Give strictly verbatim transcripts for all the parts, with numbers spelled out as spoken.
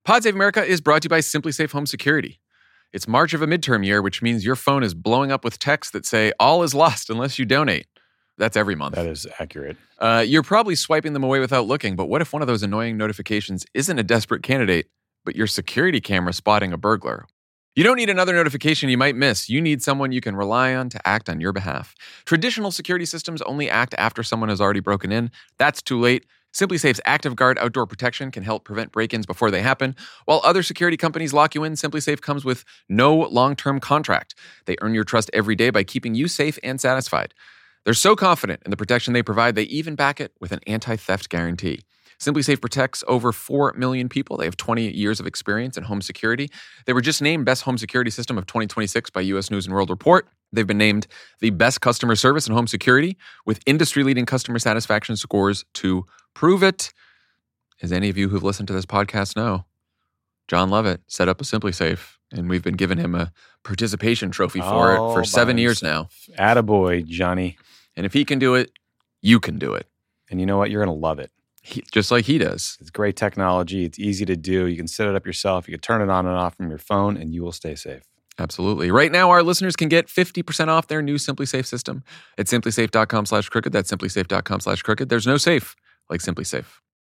Pod Save America is brought to you by SimpliSafe Home Security. It's March of a midterm year, which means your phone is blowing up with texts that say, all is lost unless you donate. That's every month. That is accurate. Uh, you're probably swiping them away without looking, but what if one of those annoying notifications isn't a desperate candidate, but your security camera spotting a burglar? You don't need another notification you might miss. You need someone you can rely on to act on your behalf. Traditional security systems only act after someone has already broken in. That's too late. SimpliSafe's ActiveGuard outdoor protection can help prevent break-ins before they happen. While other security companies lock you in, SimpliSafe comes with no long-term contract. They earn your trust every day by keeping you safe and satisfied. They're so confident in the protection they provide, they even back it with an anti-theft guarantee. SimpliSafe protects over four million people. They have twenty years of experience in home security. They were just named Best Home Security System of twenty twenty-six by U S News and World Report. They've been named the best customer service in home security with industry-leading customer satisfaction scores to prove it. As any of you who've listened to this podcast know, John Lovett set up a SimpliSafe, and we've been giving him a participation trophy for All it for seven by years himself. now. Attaboy, Johnny. And if he can do it, you can do it. And you know what? You're going to love it. He, just like he does. It's great technology. It's easy to do. You can set it up yourself. You can turn it on and off from your phone, and you will stay safe. Absolutely. Right now, our listeners can get fifty percent off their new SimpliSafe system at simplisafe.com slash crooked. That's simplisafe.com slash crooked. There's no safe like SimpliSafe.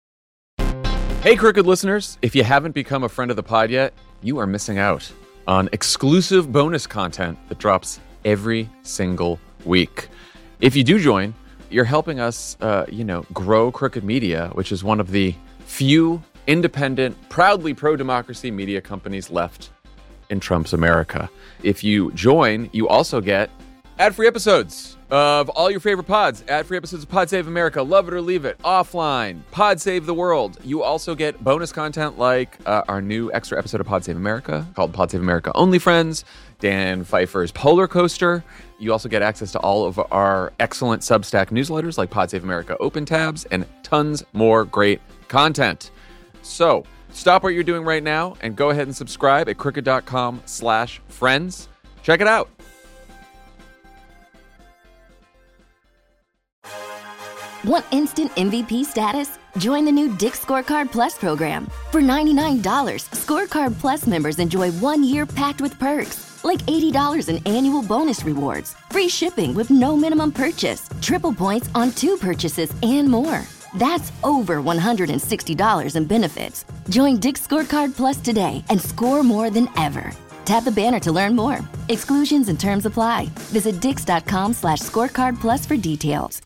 Hey, Crooked listeners. If you haven't become a friend of the pod yet, you are missing out on exclusive bonus content that drops every single week. If you do join, you're helping us, uh, you know, grow Crooked Media, which is one of the few independent, proudly pro-democracy media companies left in Trump's America. If you join, you also get ad-free episodes of all your favorite pods, ad-free episodes of Pod Save America, Love It or Leave It, Offline, Pod Save the World. You also get bonus content like uh, our new extra episode of Pod Save America called Pod Save America Only Friends, Dan Pfeiffer's Polar Coaster. You also get access to all of our excellent Substack newsletters like Pod Save America Open Tabs and tons more great content. So stop what you're doing right now and go ahead and subscribe at crooked.com slash friends. Check it out. Want instant M V P status? Join the new Dick's Scorecard Plus program. For ninety-nine dollars, Scorecard Plus members enjoy one year packed with perks, like eighty dollars in annual bonus rewards, free shipping with no minimum purchase, triple points on two purchases, and more. That's over one hundred sixty dollars in benefits. Join Dick's Scorecard Plus today and score more than ever. Tap the banner to learn more. Exclusions and terms apply. Visit dix.com slash scorecard plus for details.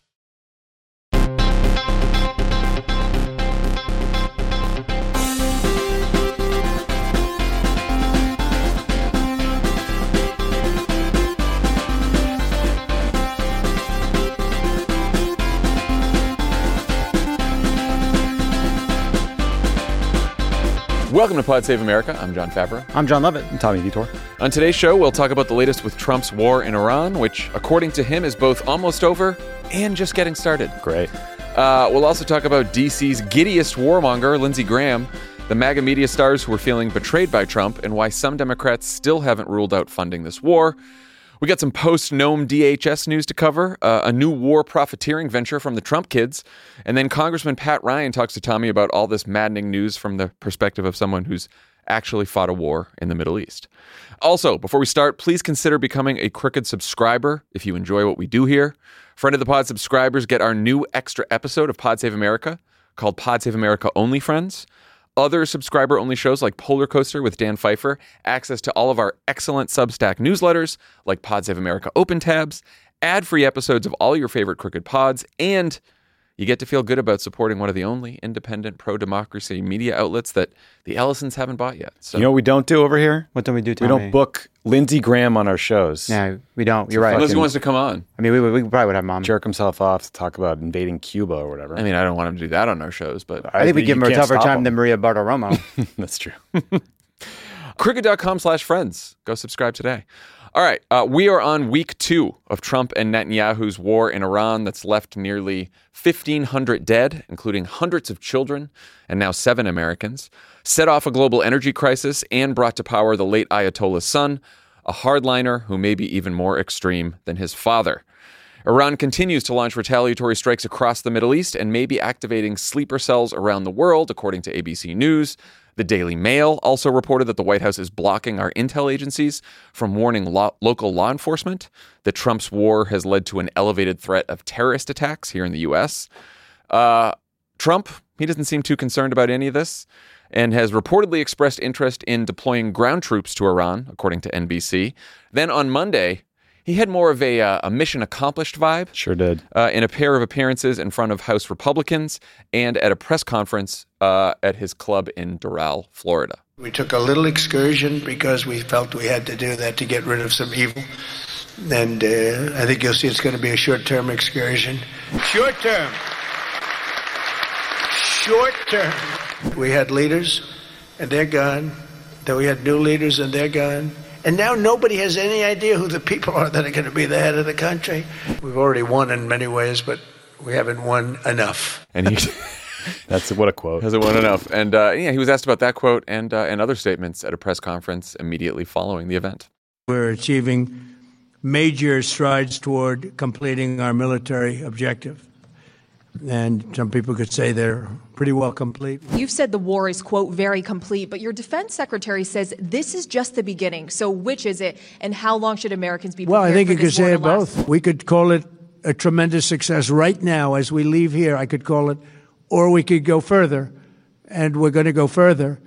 Welcome to Pod Save America. I'm John Favreau. I'm John Lovett. I'm Tommy Vitor. On today's show, we'll talk about the latest with Trump's war in Iran, which, according to him, is both almost over and just getting started. Great. Uh, we'll also talk about D C's giddiest warmonger, Lindsey Graham, the MAGA media stars who are feeling betrayed by Trump, and why some Democrats still haven't ruled out funding this war. We got some post-Nome D H S news to cover, uh, a new war profiteering venture from the Trump kids, and then Congressman Pat Ryan talks to Tommy about all this maddening news from the perspective of someone who's actually fought a war in the Middle East. Also, before we start, please consider becoming a Crooked subscriber if you enjoy what we do here. Friend of the Pod subscribers get our new extra episode of Pod Save America called Pod Save America Only Friends. Other subscriber-only shows like Polar Coaster with Dan Pfeiffer, access to all of our excellent Substack newsletters like Pod Save America Open Tabs, ad-free episodes of all your favorite Crooked pods, and you get to feel good about supporting one of the only independent pro-democracy media outlets that the Ellisons haven't bought yet. So, you know what we don't do over here? What don't we do, Tommy? We don't book Lindsey Graham on our shows. No, we don't. You're right. unless he wants to come on. I mean, we, we probably would have mom. Jerk himself off to talk about invading Cuba or whatever. I mean, I don't want him to do that on our shows, but I think we give him a can't tougher stop time him. than Maria Bartiromo. That's true. crooked.com slash friends. Go subscribe today. All right, uh, we are on week two of Trump and Netanyahu's war in Iran that's left nearly fifteen hundred dead, including hundreds of children and now seven Americans, set off a global energy crisis, and brought to power the late Ayatollah's son, a hardliner who may be even more extreme than his father. Iran continues to launch retaliatory strikes across the Middle East and may be activating sleeper cells around the world, according to A B C News. The Daily Mail also reported that the White House is blocking our intel agencies from warning lo- local law enforcement that Trump's war has led to an elevated threat of terrorist attacks here in the U S. Uh, Trump, he doesn't seem too concerned about any of this and has reportedly expressed interest in deploying ground troops to Iran, according to N B C. Then on Monday, he had more of a, uh, a mission accomplished vibe. Sure did. Uh, in a pair of appearances in front of House Republicans and at a press conference uh, at his club in Doral, Florida. We took a little excursion because we felt we had to do that to get rid of some evil. And uh, I think you'll see it's going to be a short-term excursion. Short-term. Short-term. We had leaders, and they're gone. Then we had new leaders, and they're gone. And now nobody has any idea who the people are that are going to be the head of the country. We've already won in many ways, but we haven't won enough. And he That's what a quote. hasn't won enough. And uh, yeah, he was asked about that quote and uh, and other statements at a press conference immediately following the event. We're achieving major strides toward completing our military objective. And some people could say they're pretty well complete. You've said the war is, quote, very complete, but your defense secretary says this is just the beginning. So which is it, and how long should Americans be prepared Well, I think for you could this war say to it last? both. We could call it a tremendous success right now as we leave here. I could call it, or we could go further, and we're going to go further.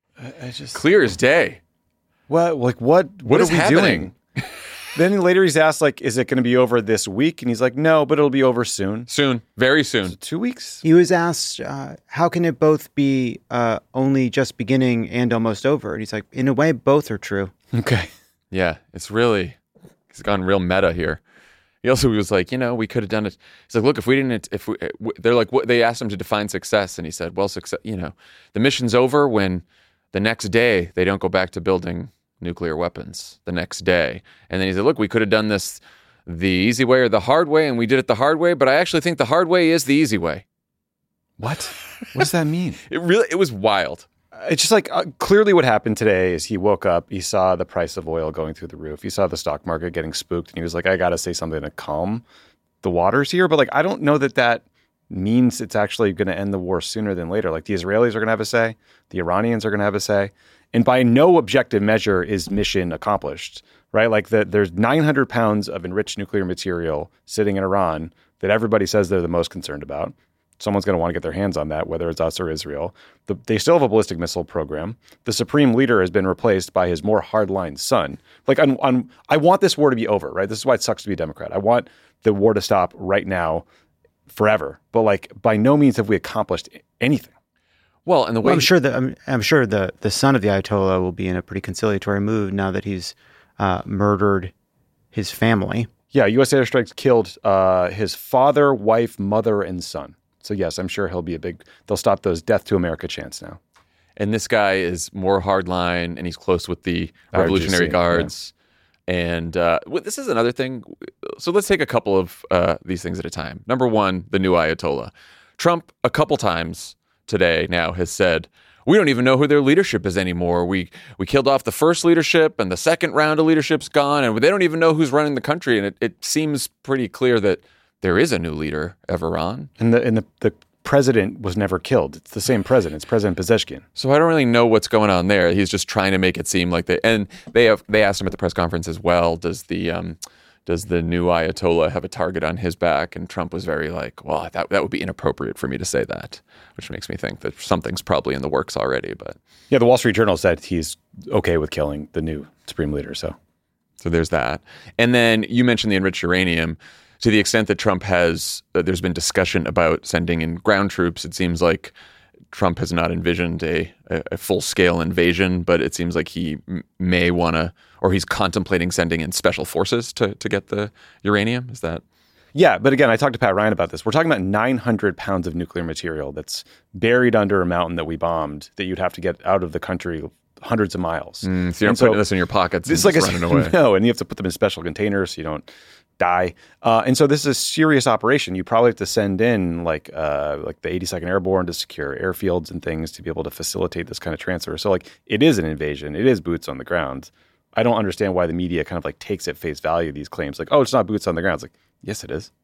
I just Clear as day. what like what what, What are is we happening? doing? Then later he's asked, like, is it going to be over this week? And he's like, no, but it'll be over soon. Soon, very soon. Two weeks? He was asked, uh, how can it both be uh, only just beginning and almost over? And he's like, in a way, both are true. Okay. Yeah, it's really, he's gone real meta here. He also was like, you know, we could have done it. He's like, look, if we didn't, if we, they're like, what, they asked him to define success. And he said, well, success, you know, the mission's over when the next day they don't go back to building nuclear weapons the next day. And then he said, look, we could have done this the easy way or the hard way, and we did it the hard way, but I actually think the hard way is the easy way. What? What does that mean? It really, it was wild. It's just like uh, clearly what happened today is he woke up, he saw the price of oil going through the roof, he saw the stock market getting spooked, and he was like, I got to say something to calm the waters here. But like, I don't know that that means it's actually going to end the war sooner than later. Like the Israelis are going to have a say, the Iranians are going to have a say. And by no objective measure is mission accomplished, right? Like the, there's nine hundred pounds of enriched nuclear material sitting in Iran that everybody says they're the most concerned about. Someone's going to want to get their hands on that, whether it's us or Israel. The, they still have a ballistic missile program. The supreme leader has been replaced by his more hardline son. Like, on, on, I want this war to be over, right? This is why it sucks to be a Democrat. I want the war to stop right now, forever. But like, by no means have we accomplished anything. Well, and the way Well, I'm sure that I'm, I'm sure the the son of the Ayatollah will be in a pretty conciliatory mood now that he's uh, murdered his family. Yeah, U S airstrikes killed uh, his father, wife, mother, and son. So yes, I'm sure he'll be a big. They'll stop those death to America chants now. And this guy is more hardline, and he's close with the R G C, Revolutionary yeah. Guards. And uh, well, this is another thing. So let's take a couple of uh, these things at a time. Number one, the new Ayatollah. Trump, a couple times today now, has said, we don't even know who their leadership is anymore. We we killed off the first leadership, and the second round of leadership's gone, and they don't even know who's running the country. And it, it seems pretty clear that there is a new leader of Iran. And the and the, the president was never killed. It's the same president. It's President Pezeshkian. So I don't really know what's going on there. He's just trying to make it seem like they and they have they asked him at the press conference as well. Does the um, does the new Ayatollah have a target on his back? And Trump was very like, well, that that would be inappropriate for me to say that, which makes me think that something's probably in the works already. But Yeah, the Wall Street Journal said he's okay with killing the new supreme leader. So so there's that. And then you mentioned the enriched uranium. To the extent that Trump has, uh, there's been discussion about sending in ground troops. It seems like Trump has not envisioned a, a, a full-scale invasion, but it seems like he m- may want to, or he's contemplating sending in special forces to, to get the uranium. Is that? yeah, but again, I talked to Pat Ryan about this. We're talking about nine hundred pounds of nuclear material that's buried under a mountain that we bombed that you'd have to get out of the country hundreds of miles. Mm, so you're And putting so this in your pockets It's and like just a, running away. No, and you have to put them in special containers so you don't die. Uh, and so this is a serious operation. You probably have to send in like uh, like the eighty-second Airborne to secure airfields and things to be able to facilitate this kind of transfer. So like it is an invasion. It is boots on the ground. I don't understand why the media kind of like takes at face value these claims. Like, oh, it's not boots on the ground. It's like, yes, it is.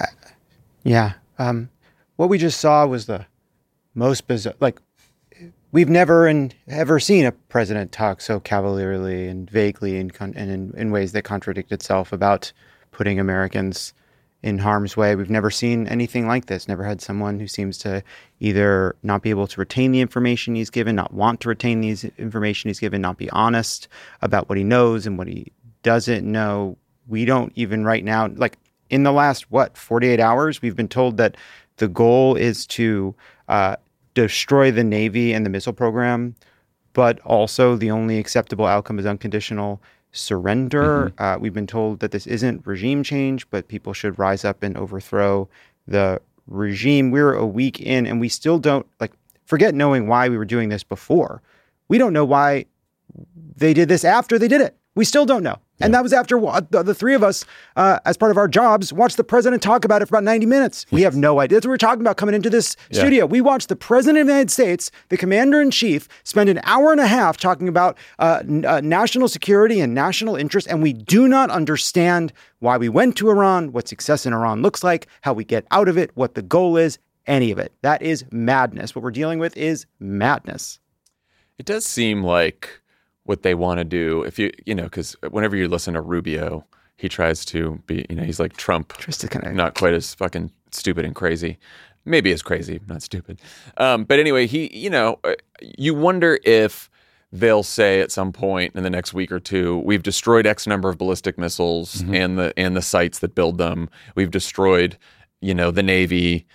Yeah. Um, what we just saw was the most bizarre. Like, we've never and ever seen a president talk so cavalierly and vaguely and, con- and in, in ways that contradict itself about putting Americans in harm's way. We've never seen anything like this. Never had someone who seems to either not be able to retain the information he's given, not want to retain the information he's given, not be honest about what he knows and what he doesn't know. We don't even right now, like in the last, what, forty-eight hours, we've been told that the goal is to uh, destroy the Navy and the missile program, but also the only acceptable outcome is unconditional surrender. Mm-hmm. Uh, we've been told that this isn't regime change, but people should rise up and overthrow the regime. We're a week in and we still don't, like, forget knowing why we were doing this before. We don't know why they did this after they did it. We still don't know. Yeah. And that was after the, the three of us, uh, as part of our jobs, watched the president talk about it for about ninety minutes. We have no idea. That's what we're talking about coming into this yeah. studio. We watched the president of the United States, the commander-in-chief, spend an hour and a half talking about uh, n- uh, national security and national interest, and we do not understand why we went to Iran, what success in Iran looks like, how we get out of it, what the goal is, any of it. That is madness. What we're dealing with is madness. It does seem like what they want to do, if you, you know, because whenever you listen to Rubio, he tries to be, you know, he's like Trump, just to kind of not quite as fucking stupid and crazy. Maybe as crazy, not stupid. Um, but anyway, he, you know, you wonder if they'll say at some point in the next week or two, we've destroyed X number of ballistic missiles mm-hmm. and the and the sites that build them. We've destroyed, you know, the Navy,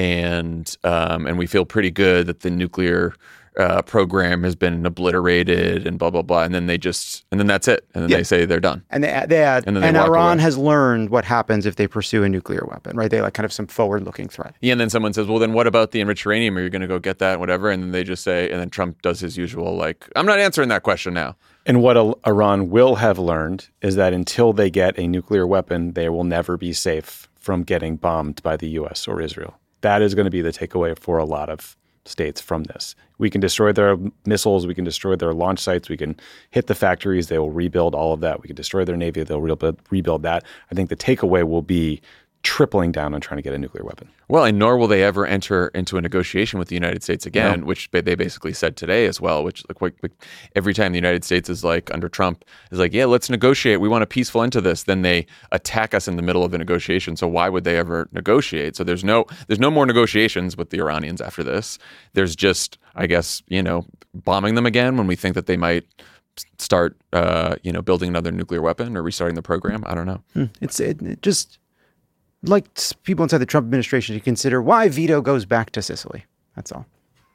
and um, and we feel pretty good that the nuclear Uh, program has been obliterated and blah, blah, blah. And then they just, and then that's it. And then yeah. they say they're done. And they, they add, and, then they and Iran away. has learned what happens if they pursue a nuclear weapon, right? They like kind of some forward looking threat. Yeah. And then someone says, well, then what about the enriched uranium? Are you going to go get that? Whatever. And then they just say, and then Trump does his usual, like, I'm not answering that question now. And what Iran will have learned is that until they get a nuclear weapon, they will never be safe from getting bombed by the U S or Israel. That is going to be the takeaway for a lot of states from this. We can destroy their missiles. We can destroy their launch sites. We can hit the factories. They will rebuild all of that. We can destroy their Navy. They'll rebuild, rebuild that. I think the takeaway will be tripling down on trying to get a nuclear weapon. Well, and nor will they ever enter into a negotiation with the United States again, no. which they basically said today as well, which like, like every time the United States is like, under Trump, is like, yeah, let's negotiate. We want a peaceful end to this. Then they attack us in the middle of the negotiation. So why would they ever negotiate? So there's no there's no more negotiations with the Iranians after this. There's just, I guess, you know, bombing them again when we think that they might start, uh, you know, building another nuclear weapon or restarting the program. I don't know. It's it, it just... like people inside the Trump administration to consider why veto goes back to Sicily. That's all.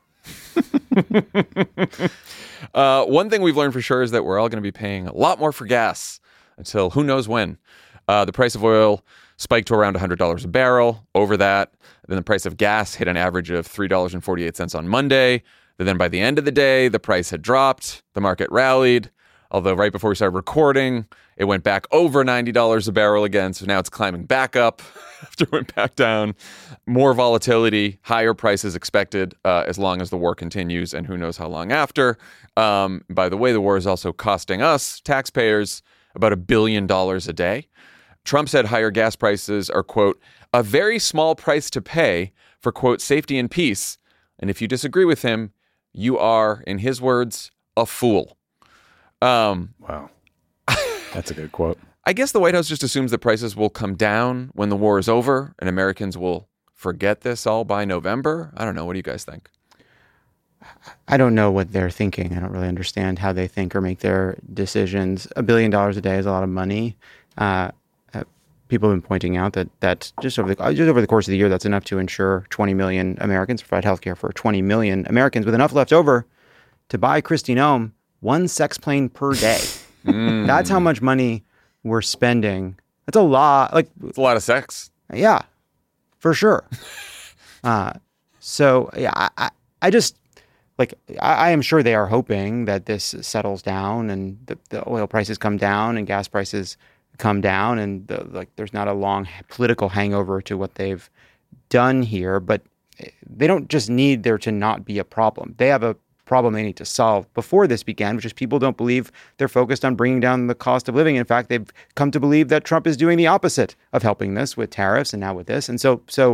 uh, one thing we've learned for sure is that we're all going to be paying a lot more for gas until who knows when. Uh, the price of oil spiked to around one hundred dollars a barrel. Over that, then the price of gas hit an average of three dollars and forty-eight cents on Monday. But then by the end of the day, the price had dropped. The market rallied. Although right before we started recording, it went back over ninety dollars a barrel again. So now it's climbing back up after it went back down. More volatility, higher prices expected uh, as long as the war continues, and who knows how long after. Um, by the way, the war is also costing us, taxpayers, about a billion dollars a day. Trump said higher gas prices are, quote, a very small price to pay for, quote, safety and peace. And if you disagree with him, you are, in his words, a fool. Um, wow. That's a good quote. I guess the White House just assumes that prices will come down when the war is over and Americans will forget this all by November. I don't know. What do you guys think? I don't know what they're thinking. I don't really understand how they think or make their decisions. A billion dollars a day is a lot of money. Uh, uh, people have been pointing out that that just over the just over the course of the year, that's enough to ensure twenty million Americans, provide healthcare for twenty million Americans with enough left over to buy Kristi Noem one sex plane per day. mm. That's how much money we're spending. That's a lot. Like it's a lot of sex. Yeah, for sure. uh, so yeah, I, I, I just like I, I am sure they are hoping that this settles down and the, the oil prices come down and gas prices come down and the, like there's not a long political hangover to what they've done here. But they don't just need there to not be a problem. They have a problem they need to solve before this began, which is people don't believe they're focused on bringing down the cost of living. In fact, they've come to believe that Trump is doing the opposite of helping this with tariffs and now with this. And so so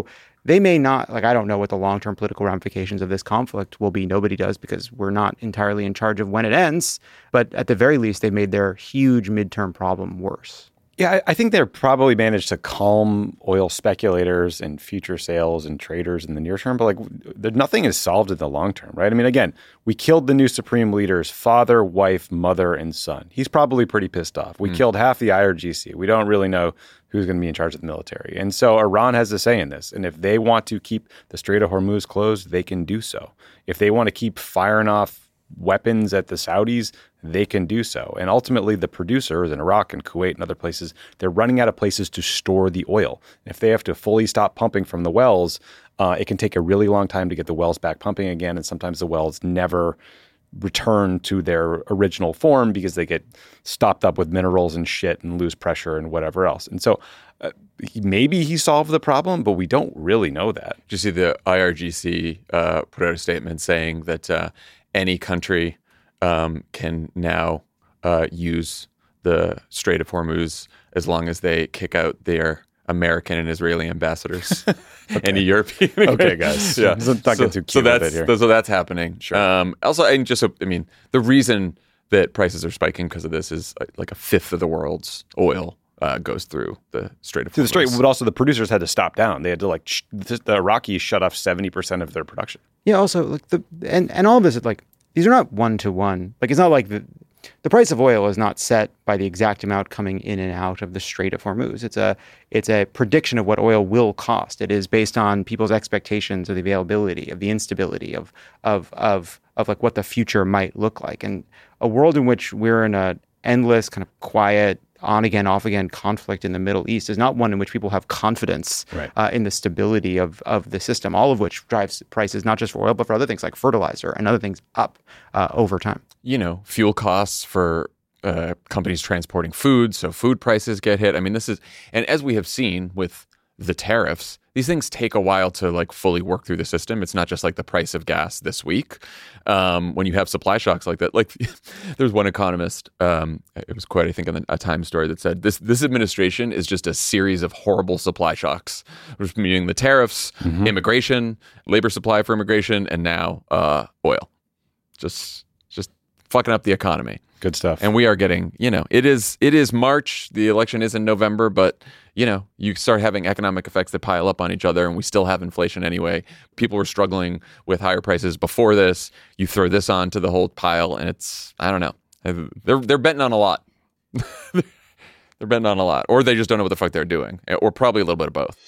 they may not, like, I don't know what the long-term political ramifications of this conflict will be. Nobody does, because we're not entirely in charge of when it ends. But at the very least, they've made their huge midterm problem worse. Yeah, I think they're probably managed to calm oil speculators and future sales and traders in the near term, but like there, nothing is solved in the long term, right? I mean, again, we killed the new supreme leader's father, wife, mother, and son. He's probably pretty pissed off. We mm. killed half the I R G C. We don't really know who's going to be in charge of the military. And so Iran has a say in this. And if they want to keep the Strait of Hormuz closed, they can do so. If they want to keep firing off weapons at the Saudis, they can do so. And ultimately, the producers in Iraq and Kuwait and other places, they're running out of places to store the oil. If they have to fully stop pumping from the wells, uh, it can take a really long time to get the wells back pumping again. And sometimes the wells never return to their original form because they get stopped up with minerals and shit and lose pressure and whatever else. And so uh, he, maybe he solved the problem, but we don't really know that. Did you see the I R G C uh, put out a statement saying that uh, any country um, can now uh, use the Strait of Hormuz as long as they kick out their American and Israeli ambassadors okay. and the European. Okay, guys. Yeah. So, not so, too cute so that's with it here. so that's happening. Sure. Um, also, and just so, I mean, the reason that prices are spiking because of this is like a fifth of the world's oil uh, goes through the Strait of Hormuz. Through the Strait, but also the producers had to stop down. They had to like sh- the Iraqis shut off seventy percent of their production. Yeah. Also, like the and and all of this is like these are not one to one. Like it's not like the. The price of oil is not set by the exact amount coming in and out of the Strait of Hormuz. It's a it's a prediction of what oil will cost. It is based on people's expectations of the availability, of the instability, of of of of like what the future might look like. And a world in which we're in a endless kind of quiet, on again, off again conflict in the Middle East is not one in which people have confidence right. uh, in the stability of of the system. All of which drives prices not just for oil but for other things like fertilizer and other things up uh, over time. You know, fuel costs for uh, companies transporting food, so food prices get hit. I mean, this is, and as we have seen with the tariffs, these things take a while to like fully work through the system. It's not just like the price of gas this week. Um, when you have supply shocks like that, like there's one economist, um, it was quite, I think, in a Times story that said this this administration is just a series of horrible supply shocks, meaning the tariffs, mm-hmm. immigration, labor supply for immigration, and now uh, oil. Just just fucking up the economy. Good stuff. And we are getting, you know, it is it is March. The election is in November, but, you know, you start having economic effects that pile up on each other, and we still have inflation anyway. People were struggling with higher prices before this. You throw this on to the whole pile, and it's, I don't know. They're they're betting on a lot. They're betting on a lot. Or they just don't know what the fuck they're doing. Or probably a little bit of both.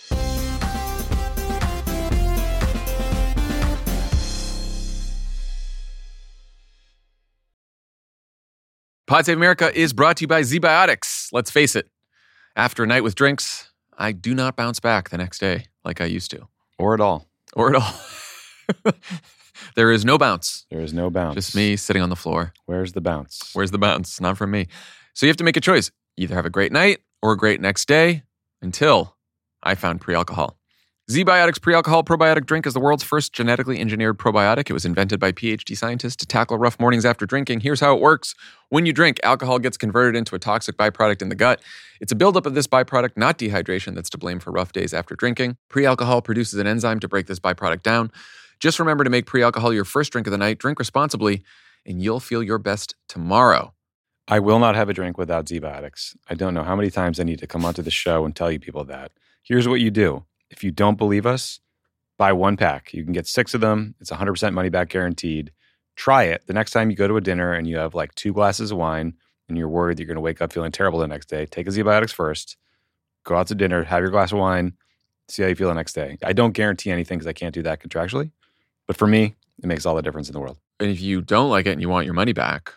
Pod Save America is brought to you by ZBiotics. Let's face it, after a night with drinks, I do not bounce back the next day like I used to. Or at all. Or at all. There is no bounce. There is no bounce. Just me sitting on the floor. Where's the bounce? Where's the bounce? Not from me. So you have to make a choice. Either have a great night or a great next day until I found pre-alcohol. ZBiotics Pre-Alcohol Probiotic Drink is the world's first genetically engineered probiotic. It was invented by PhD scientists to tackle rough mornings after drinking. Here's how it works. When you drink, alcohol gets converted into a toxic byproduct in the gut. It's a buildup of this byproduct, not dehydration, that's to blame for rough days after drinking. Pre-alcohol produces an enzyme to break this byproduct down. Just remember to make pre-alcohol your first drink of the night. Drink responsibly, and you'll feel your best tomorrow. I will not have a drink without ZBiotics. I don't know how many times I need to come onto the show and tell you people that. Here's what you do. If you don't believe us, buy one pack. You can get six of them. It's one hundred percent money back guaranteed. Try it. The next time you go to a dinner and you have like two glasses of wine and you're worried that you're going to wake up feeling terrible the next day, take a ZBiotics first. Go out to dinner, have your glass of wine, see how you feel the next day. I don't guarantee anything because I can't do that contractually. But for me, it makes all the difference in the world. And if you don't like it and you want your money back,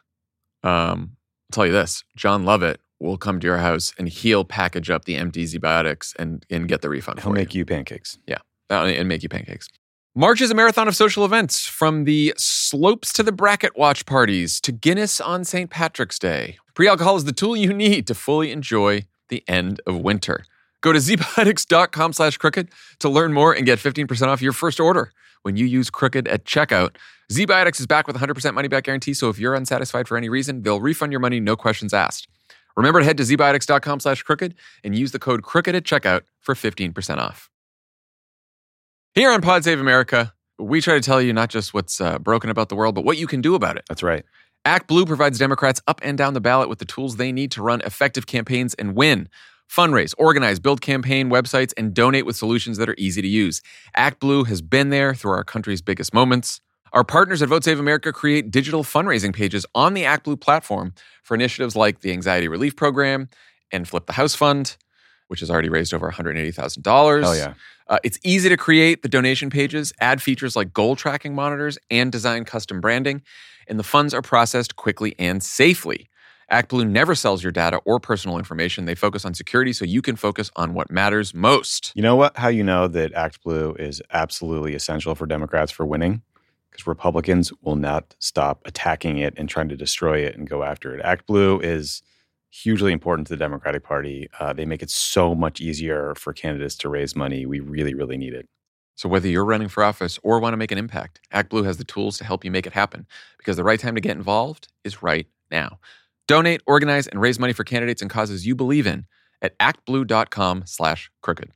um, I'll tell you this, John Lovett will come to your house and he'll package up the empty ZBiotics and, and get the refund He'll for you. make you pancakes. Yeah, and make you pancakes. March is a marathon of social events, from the slopes to the bracket watch parties to Guinness on Saint Patrick's Day. Pre-alcohol is the tool you need to fully enjoy the end of winter. Go to zbiotics.com slash crooked to learn more and get fifteen percent off your first order when you use Crooked at checkout. ZBiotics is back with a one hundred percent money back guarantee, so if you're unsatisfied for any reason, they'll refund your money, no questions asked. Remember to head to zbiotics.com slash crooked and use the code crooked at checkout for fifteen percent off. Here on Pod Save America, we try to tell you not just what's uh, broken about the world, but what you can do about it. That's right. ActBlue provides Democrats up and down the ballot with the tools they need to run effective campaigns and win. Fundraise, organize, build campaign websites, and donate with solutions that are easy to use. ActBlue has been there through our country's biggest moments. Our partners at Vote Save America create digital fundraising pages on the ActBlue platform for initiatives like the Anxiety Relief Program and Flip the House Fund, which has already raised over one hundred eighty thousand dollars. Oh, yeah. Uh, it's easy to create the donation pages, add features like goal tracking monitors, and design custom branding. And the funds are processed quickly and safely. ActBlue never sells your data or personal information. They focus on security so you can focus on what matters most. You know what? How you know that ActBlue is absolutely essential for Democrats for winning? Because Republicans will not stop attacking it and trying to destroy it and go after it. ActBlue is hugely important to the Democratic Party. Uh, they make it so much easier for candidates to raise money. We really, really need it. So whether you're running for office or want to make an impact, ActBlue has the tools to help you make it happen, because the right time to get involved is right now. Donate, organize, and raise money for candidates and causes you believe in at actblue.com slash crooked.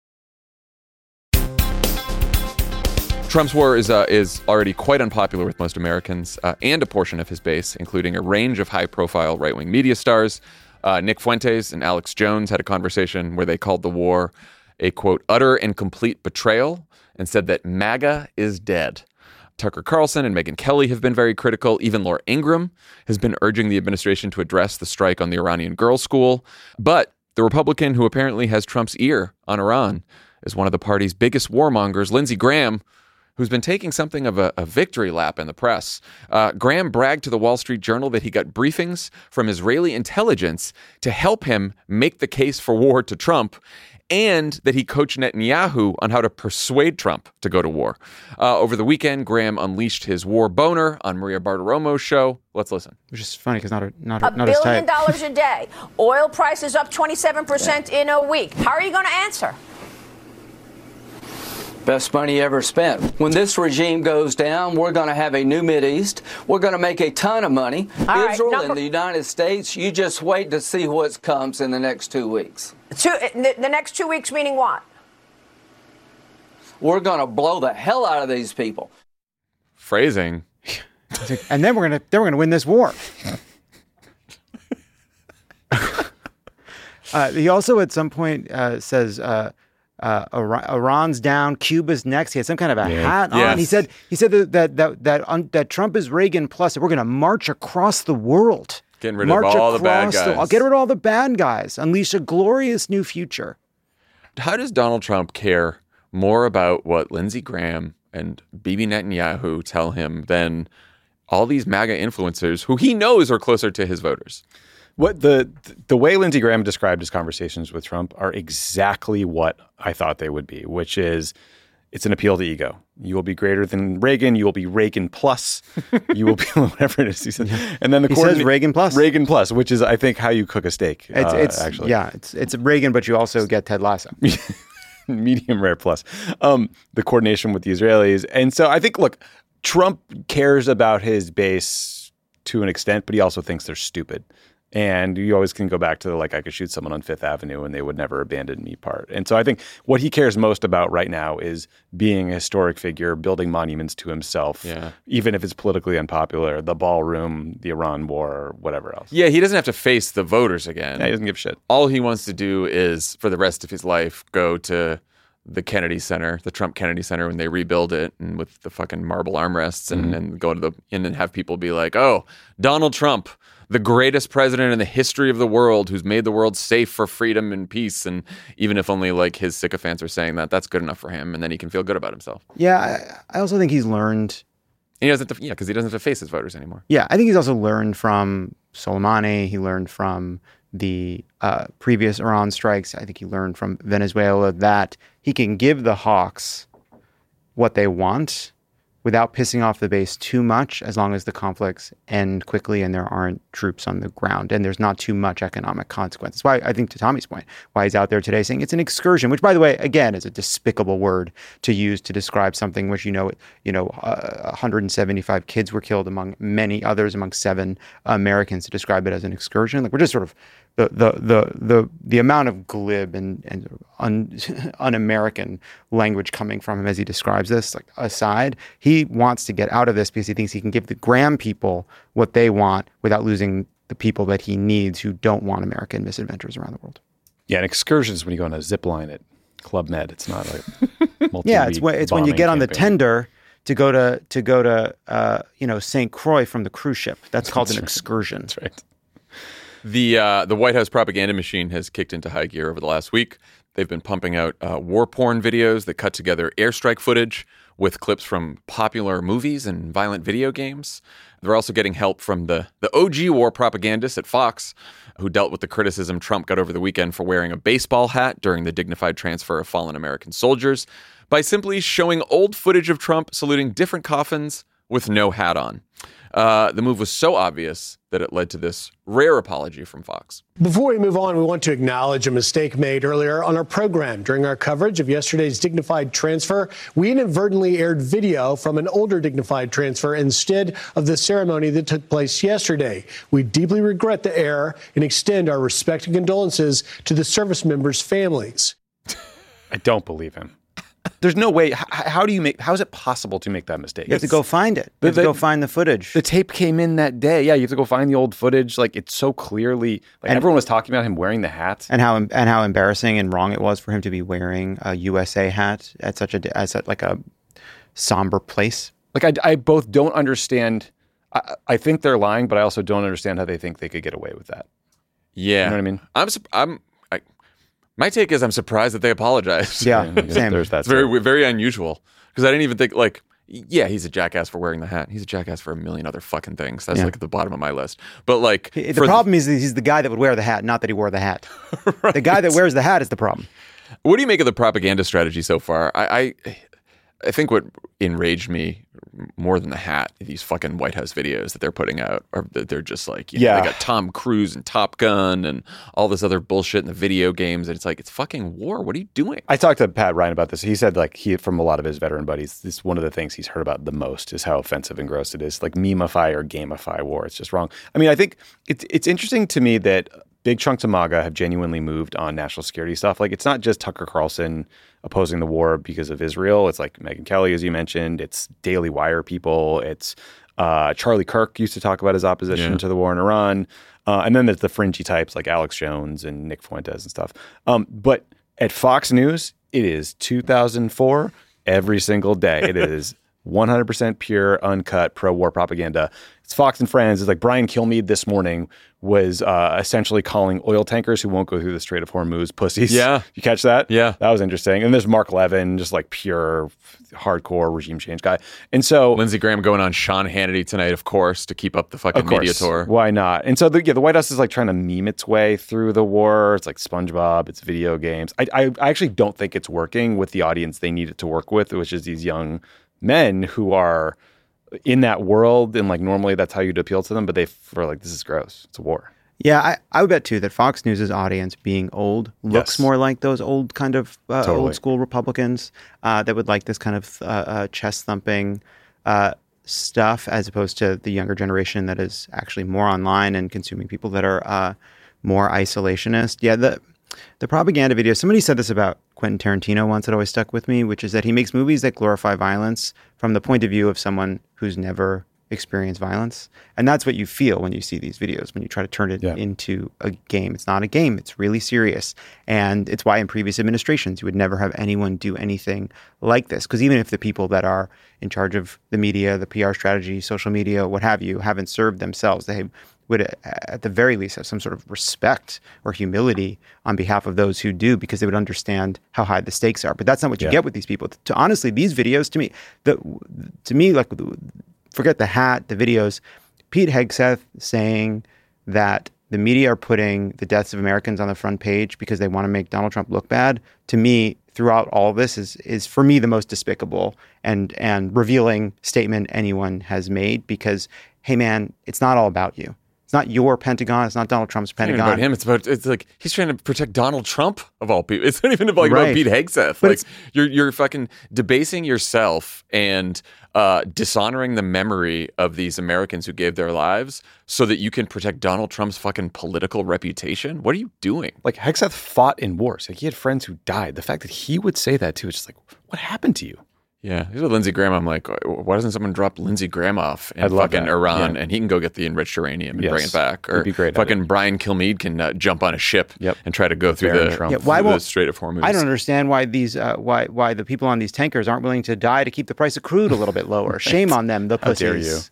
Trump's war is uh, is already quite unpopular with most Americans uh, and a portion of his base, including a range of high-profile right-wing media stars. Uh, Nick Fuentes and Alex Jones had a conversation where they called the war a, quote, utter and complete betrayal, and said that MAGA is dead. Tucker Carlson and Megyn Kelly have been very critical. Even Laura Ingraham has been urging the administration to address the strike on the Iranian girls' school. But the Republican who apparently has Trump's ear on Iran is one of the party's biggest warmongers, Lindsey Graham, who's been taking something of a, a victory lap in the press. Uh, Graham bragged to the Wall Street Journal that he got briefings from Israeli intelligence to help him make the case for war to Trump, and that he coached Netanyahu on how to persuade Trump to go to war. Uh, over the weekend, Graham unleashed his war boner on Maria Bartiromo's show. Let's listen. Which is funny because not a, not a not as billion tight. dollars a day. Oil prices up twenty-seven percent in a week. How are you going to answer? Best money ever spent. When this regime goes down, we're going to have a new Mideast. We're going to make a ton of money. All Israel right, and the United States, you just wait to see what comes in the next two weeks. Two, the, the next two weeks meaning what? We're going to blow the hell out of these people. Phrasing. And then we're gonna then we're gonna win this war. uh, he also at some point uh, says uh, uh, Iran's down, Cuba's next. He had some kind of a yeah. hat on. Yes. He said he said that that that that, un, that Trump is Reagan plus. We're going to march across the world, Getting rid march of all the bad across guys. I'll get rid of all the bad guys. Unleash a glorious new future. How does Donald Trump care more about what Lindsey Graham and Bibi Netanyahu tell him than all these MAGA influencers who he knows are closer to his voters? What the the way Lindsey Graham described his conversations with Trump are exactly what I thought they would be, which is it's an appeal to ego. You will be greater than Reagan. You will be Reagan plus. You will be whatever it is. He said. And then the He coordinate- says Reagan plus. Reagan plus, which is I think how you cook a steak. It's, uh, it's actually yeah, it's it's Reagan, but you also get Ted Lasso. medium rare plus. Um, the coordination with the Israelis, and so I think look, Trump cares about his base to an extent, but he also thinks they're stupid. And you always can go back to the, like, I could shoot someone on Fifth Avenue and they would never abandon me part. And so I think what he cares most about right now is being a historic figure, building monuments to himself, Yeah. even if it's politically unpopular, the ballroom, the Iran war, or whatever else. Yeah, he doesn't have to face the voters again. Yeah, he doesn't give a shit. All he wants to do is, for the rest of his life, go to the Kennedy Center, the Trump Kennedy Center, when they rebuild it, and with the fucking marble armrests, and, Mm-hmm. and go to the and then have people be like, "Oh, Donald Trump, the greatest president in the history of the world, who's made the world safe for freedom and peace." And even if only like his sycophants are saying that, that's good enough for him, and then he can feel good about himself. Yeah, I, I also think he's learned. And he doesn't, have to, yeah, because he doesn't have to face his voters anymore. Yeah, I think he's also learned from Soleimani. He learned from the uh, previous Iran strikes. I think he learned from Venezuela that he can give the hawks what they want without pissing off the base too much, as long as the conflicts end quickly and there aren't troops on the ground and there's not too much economic consequence. That's why I think, to Tommy's point, why he's out there today saying it's an excursion, which, by the way, again, is a despicable word to use to describe something which, you know, you know, uh, one hundred seventy-five kids were killed among many others, among seven Americans, to describe it as an excursion. Like, we're just sort of the the the the, the amount of glib and and un, un-American language coming from him as he describes this, like aside, he wants to get out of this because he thinks he can give the Graham people what they want without losing the people that he needs who don't want American misadventures around the world. Yeah, and excursions when you go on a zip line at Club Med, it's not like yeah, it's when it's when you get on the tender to go to to go to uh, you know Saint Croix from the cruise ship. That's called That's an right. excursion. That's right. The uh, the White House propaganda machine has kicked into high gear over the last week. They've been pumping out uh, war porn videos that cut together airstrike footage with clips from popular movies and violent video games. They're also getting help from the, the O G war propagandists at Fox, who dealt with the criticism Trump got over the weekend for wearing a baseball hat during the dignified transfer of fallen American soldiers by simply showing old footage of Trump saluting different coffins with no hat on. Uh, the move was so obvious that it led to this rare apology from Fox. Before we move on, we want to acknowledge a mistake made earlier on our program. During our coverage of yesterday's dignified transfer, we inadvertently aired video from an older dignified transfer instead of the ceremony that took place yesterday. We deeply regret the error and extend our respect and condolences to the service members' families. I don't believe him. There's no way. How, how do you make? How is it possible to make that mistake? You have to go find it. You have the, to go find the footage. The tape came in that day. Yeah, you have to go find the old footage. Like it's so clearly. Like and, everyone was talking about him wearing the hat, and how and how embarrassing and wrong it was for him to be wearing a U S A hat at such a as a, like a somber place. Like I, I both don't understand. I, I think they're lying, but I also don't understand how they think they could get away with that. Yeah, you know what I mean. I'm. I'm. My take is I'm surprised that they apologized. Yeah, same. There's that. It's very, very unusual because I didn't even think like, yeah, he's a jackass for wearing the hat. He's a jackass for a million other fucking things. That's yeah. like at the bottom of my list. But like, the problem th- is that he's the guy that would wear the hat, not that he wore the hat. Right. The guy that wears the hat is the problem. What do you make of the propaganda strategy so far? I, I, I think what enraged me more than the hat, these fucking White House videos that they're putting out, are they're just like, you know, yeah. they got Tom Cruise and Top Gun and all this other bullshit in the video games. And it's like, it's fucking war. What are you doing? I talked to Pat Ryan about this. He said like he, from a lot of his veteran buddies, this is one of the things he's heard about the most is how offensive and gross it is. Like memeify or gamify war. It's just wrong. I mean, I think it's, it's interesting to me that big chunks of MAGA have genuinely moved on national security stuff. Like it's not just Tucker Carlson opposing the war because of Israel. It's like Megyn Kelly, as you mentioned. It's Daily Wire people. It's uh, Charlie Kirk used to talk about his opposition yeah. to the war in Iran. Uh, and then there's the fringy types like Alex Jones and Nick Fuentes and stuff. Um, but at Fox News, it is two thousand four every single day. It is one hundred percent pure, uncut, pro-war propaganda. It's Fox and Friends. It's like Brian Kilmeade this morning was uh, essentially calling oil tankers who won't go through the Strait of Hormuz pussies. Yeah. You catch that? Yeah. That was interesting. And there's Mark Levin, just like pure, hardcore regime change guy. And so... Lindsey Graham going on Sean Hannity tonight, of course, to keep up the fucking media tour. Why not? And so the, yeah, the White House is like trying to meme its way through the war. It's like SpongeBob. It's video games. I, I, I actually don't think it's working with the audience they need it to work with, which is these young men who are in that world, and like normally that's how you'd appeal to them, but they were like, this is gross. It's a war. Yeah, I, I would bet too that Fox News' audience, being old, looks yes. more like those old kind of uh, totally. old school Republicans uh, that would like this kind of uh, uh, chest thumping uh, stuff, as opposed to the younger generation that is actually more online and consuming people that are uh, more isolationist. Yeah, the the propaganda video. Somebody said this about Quentin Tarantino once that always stuck with me, which is that he makes movies that glorify violence from the point of view of someone who's never experienced violence. And that's what you feel when you see these videos, when you try to turn it yeah. into a game. It's not a game. It's really serious. And it's why in previous administrations, you would never have anyone do anything like this. Because even if the people that are in charge of the media, the P R strategy, social media, what have you, haven't served themselves, they would at the very least have some sort of respect or humility on behalf of those who do, because they would understand how high the stakes are. But that's not what you yeah. get with these people. To honestly, these videos to me, the to me, like, forget the hat, the videos, Pete Hegseth saying that the media are putting the deaths of Americans on the front page because they want to make Donald Trump look bad. To me, throughout all of this is, is for me, the most despicable and, and revealing statement anyone has made, because, hey man, it's not all about you. It's not your Pentagon. It's not Donald Trump's It's not even Pentagon. about him. It's about it's like he's trying to protect Donald Trump of all people. It's not even like Right. about Pete Hegseth. But Like you're you're fucking debasing yourself and uh, dishonoring the memory of these Americans who gave their lives so that you can protect Donald Trump's fucking political reputation. What are you doing? Like Hegseth fought in wars. Like he had friends who died. The fact that he would say that too, it's just like, what happened to you? Yeah, here's with Lindsey Graham. I'm like, why doesn't someone drop Lindsey Graham off in I'd love fucking that. Iran Yeah. and he can go get the enriched uranium and Yes. bring it back? Or He'd be great at fucking it. Brian Kilmeade can uh, jump on a ship Yep. and try to go through Baron the, Trump. Yeah, why through the won't- Strait of Hormuz. I don't understand why these uh, why why the people on these tankers aren't willing to die to keep the price of crude a little bit lower. Shame on them, the How pussies. dare you.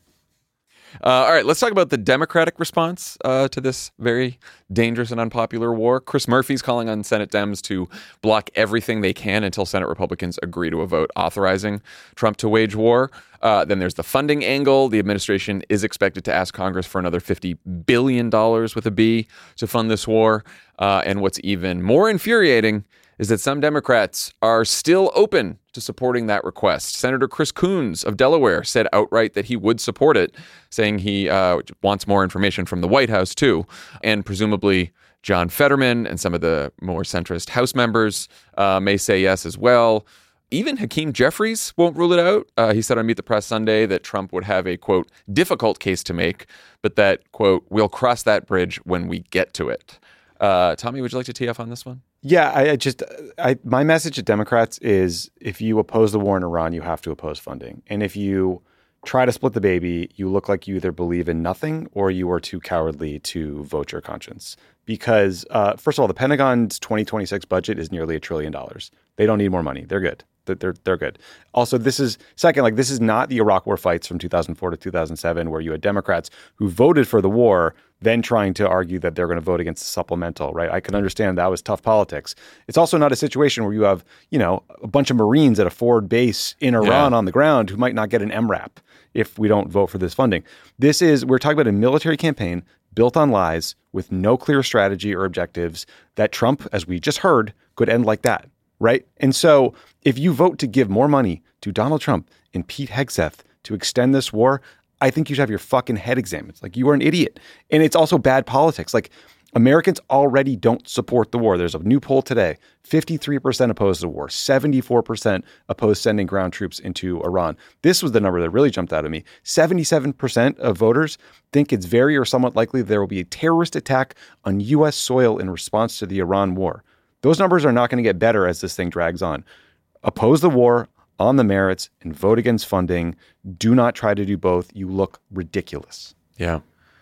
Uh, all right, let's talk about the Democratic response uh, to this very dangerous and unpopular war. Chris Murphy's calling on Senate Dems to block everything they can until Senate Republicans agree to a vote authorizing Trump to wage war. Uh, then there's the funding angle. The administration is expected to ask Congress for another fifty billion dollars with a B to fund this war. Uh, and what's even more infuriating is that some Democrats are still open to supporting that request. Senator Chris Coons of Delaware said outright that he would support it, saying he uh, wants more information from the White House, too. And presumably John Fetterman and some of the more centrist House members uh, may say yes as well. Even Hakeem Jeffries won't rule it out. Uh, he said on Meet the Press Sunday that Trump would have a, quote, difficult case to make, but that, quote, we'll cross that bridge when we get to it. Uh, Tommy, would you like to tee off on this one? Yeah, I, I just, I my message to Democrats is if you oppose the war in Iran, you have to oppose funding. And if you try to split the baby, you look like you either believe in nothing or you are too cowardly to vote your conscience. Because, uh, first of all, the Pentagon's twenty twenty-six budget is nearly a trillion dollars. They don't need more money. They're good. They're, they're, they're good. Also, this is, second, like this is not the Iraq war fights from two thousand four to two thousand seven where you had Democrats who voted for the war, then trying to argue that they're going to vote against the supplemental, right? I can understand that was tough politics. It's also not a situation where you have, you know, a bunch of Marines at a forward base in Iran Yeah. on the ground who might not get an M RAP if we don't vote for this funding. This is, we're talking about a military campaign built on lies with no clear strategy or objectives that Trump, as we just heard, could end like that, right? And so if you vote to give more money to Donald Trump and Pete Hegseth to extend this war, I think you should have your fucking head examined. It's like you are an idiot. And it's also bad politics. Like Americans already don't support the war. There's a new poll today. fifty-three percent oppose the war. seventy-four percent oppose sending ground troops into Iran. This was the number that really jumped out at me. seventy-seven percent of voters think it's very or somewhat likely there will be a terrorist attack on U S soil in response to the Iran war. Those numbers are not going to get better as this thing drags on. Oppose the war on the merits and vote against funding. Do not try to do both. You look ridiculous. Yeah.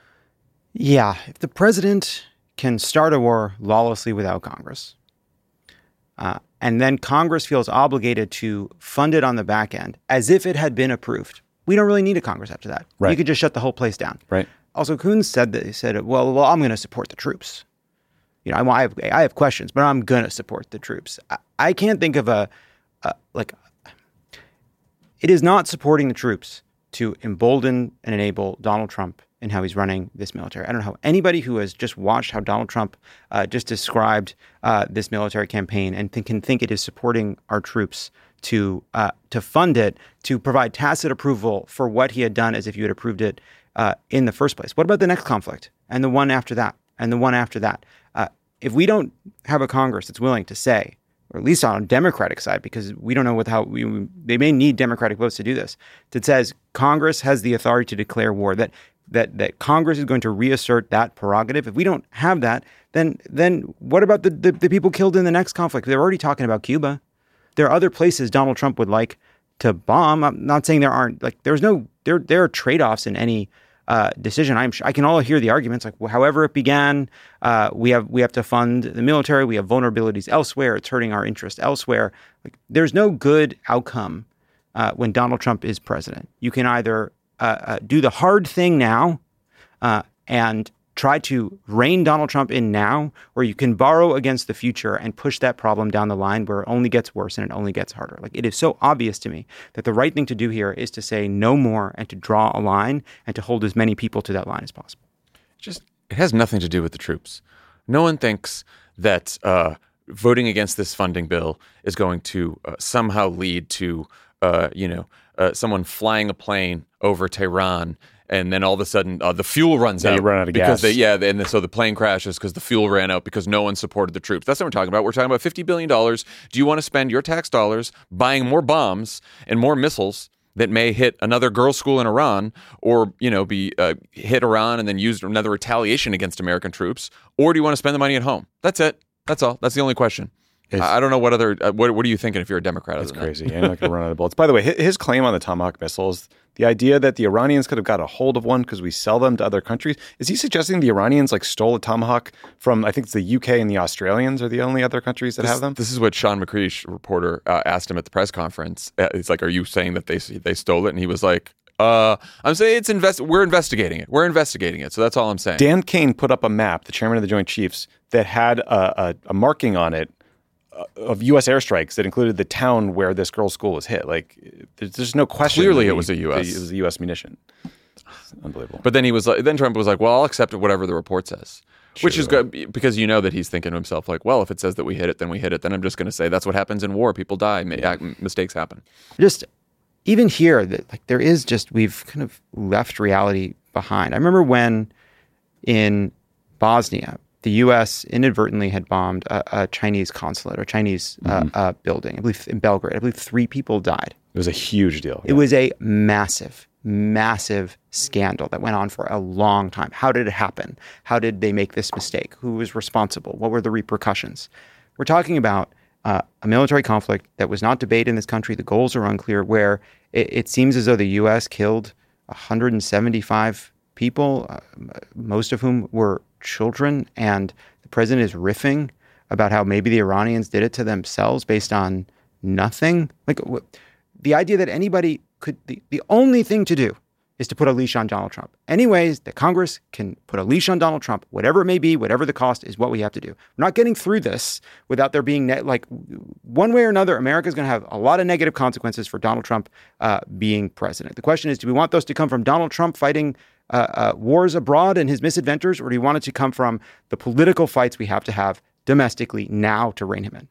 Yeah, if the president can start a war lawlessly without Congress, uh, and then Congress feels obligated to fund it on the back end as if it had been approved, we don't really need a Congress after that. Right. You could just shut the whole place down. Right. Also, Coons said that he said, well, well I'm going to support the troops. You know, I, I have I have questions, but I'm going to support the troops. I, I can't think of a, a like. It is not supporting the troops to embolden and enable Donald Trump in how he's running this military. I don't know how anybody who has just watched how Donald Trump uh, just described uh, this military campaign and th- can think it is supporting our troops to uh, to fund it, to provide tacit approval for what he had done as if you had approved it uh, in the first place. What about the next conflict and the one after that and the one after that? Uh, if we don't have a Congress that's willing to say, or at least on a Democratic side, because we don't know what how we, they may need Democratic votes to do this, that says Congress has the authority to declare war, that that that Congress is going to reassert that prerogative. If we don't have that, then then what about the, the, the people killed in the next conflict? They're already talking about Cuba. There are other places Donald Trump would like to bomb. I'm not saying there aren't, like there's no, there there are trade-offs in any uh, decision. I'm sure I can all hear the arguments, like well, however it began, uh, we have we have to fund the military. We have vulnerabilities elsewhere. It's hurting our interest elsewhere. Like there's no good outcome uh, when Donald Trump is president. You can either uh, uh, do the hard thing now uh, and try to rein Donald Trump in now, or you can borrow against the future and push that problem down the line where it only gets worse and it only gets harder. Like it is so obvious to me that the right thing to do here is to say no more and to draw a line and to hold as many people to that line as possible. Just it has nothing to do with the troops. No one thinks that uh, voting against this funding bill is going to uh, somehow lead to, uh, you know, uh, someone flying a plane over Tehran And then all of a sudden, uh, the fuel runs Yeah, out. you run out of because gas. They, yeah, and so the plane crashes because the fuel ran out because no one supported the troops. That's what we're talking about. We're talking about fifty billion dollars. Do you want to spend your tax dollars buying more bombs and more missiles that may hit another girls' school in Iran, or you know, be uh, hit Iran and then used another retaliation against American troops, or do you want to spend the money at home? That's it. That's all. That's the only question. It's, I don't know what other. Uh, what, what are you thinking if you're a Democrat? It's crazy. You're not going to run out of bullets. By the way, his, his claim on the Tomahawk missiles, the idea that the Iranians could have got a hold of one because we sell them to other countries, is he suggesting the Iranians like stole a Tomahawk from, I think it's the U K and the Australians are the only other countries that this, have them? This is what Sean McCreesh, reporter, uh, asked him at the press conference. Uh, It's like, are you saying that they they stole it? And he was like, uh, I'm saying it's invest. We're investigating it. We're investigating it. So that's all I'm saying. Dan Kane put up a map, the chairman of the Joint Chiefs, that had a, a, a marking on it of U S airstrikes that included the town where this girls' school was hit. Like, there's, there's no question. Clearly, the, it was a U S. It was a U S munition. It's unbelievable. But then he was like, then Trump was like, well, I'll accept whatever the report says, True. which is good because you know that he's thinking to himself like, well, if it says that we hit it, then we hit it. Then I'm just going to say that's what happens in war. People die. Yeah. Mistakes happen. Just even here, that like there is just we've kind of left reality behind. I remember when in Bosnia, the U S inadvertently had bombed a, a Chinese consulate or Chinese uh, mm-hmm. uh, building. I believe in Belgrade. I believe three people died. It was a huge deal. It yeah. was a massive, massive scandal that went on for a long time. How did it happen? How did they make this mistake? Who was responsible? What were the repercussions? We're talking about uh, a military conflict that was not debated in this country. The goals are unclear, where it, it seems as though the U S killed one hundred seventy-five people, uh, most of whom were children, and the president is riffing about how maybe the Iranians did it to themselves based on nothing. Like w- the idea that anybody could, the, the only thing to do is to put a leash on Donald Trump. Anyways, that Congress can put a leash on Donald Trump, whatever it may be, whatever the cost is what we have to do. We're not getting through this without there being, ne- like one way or another, America's going to have a lot of negative consequences for Donald Trump uh, being president. The question is, do we want those to come from Donald Trump fighting Uh, uh, wars abroad and his misadventures, or do you want it to come from the political fights we have to have domestically now to rein him in?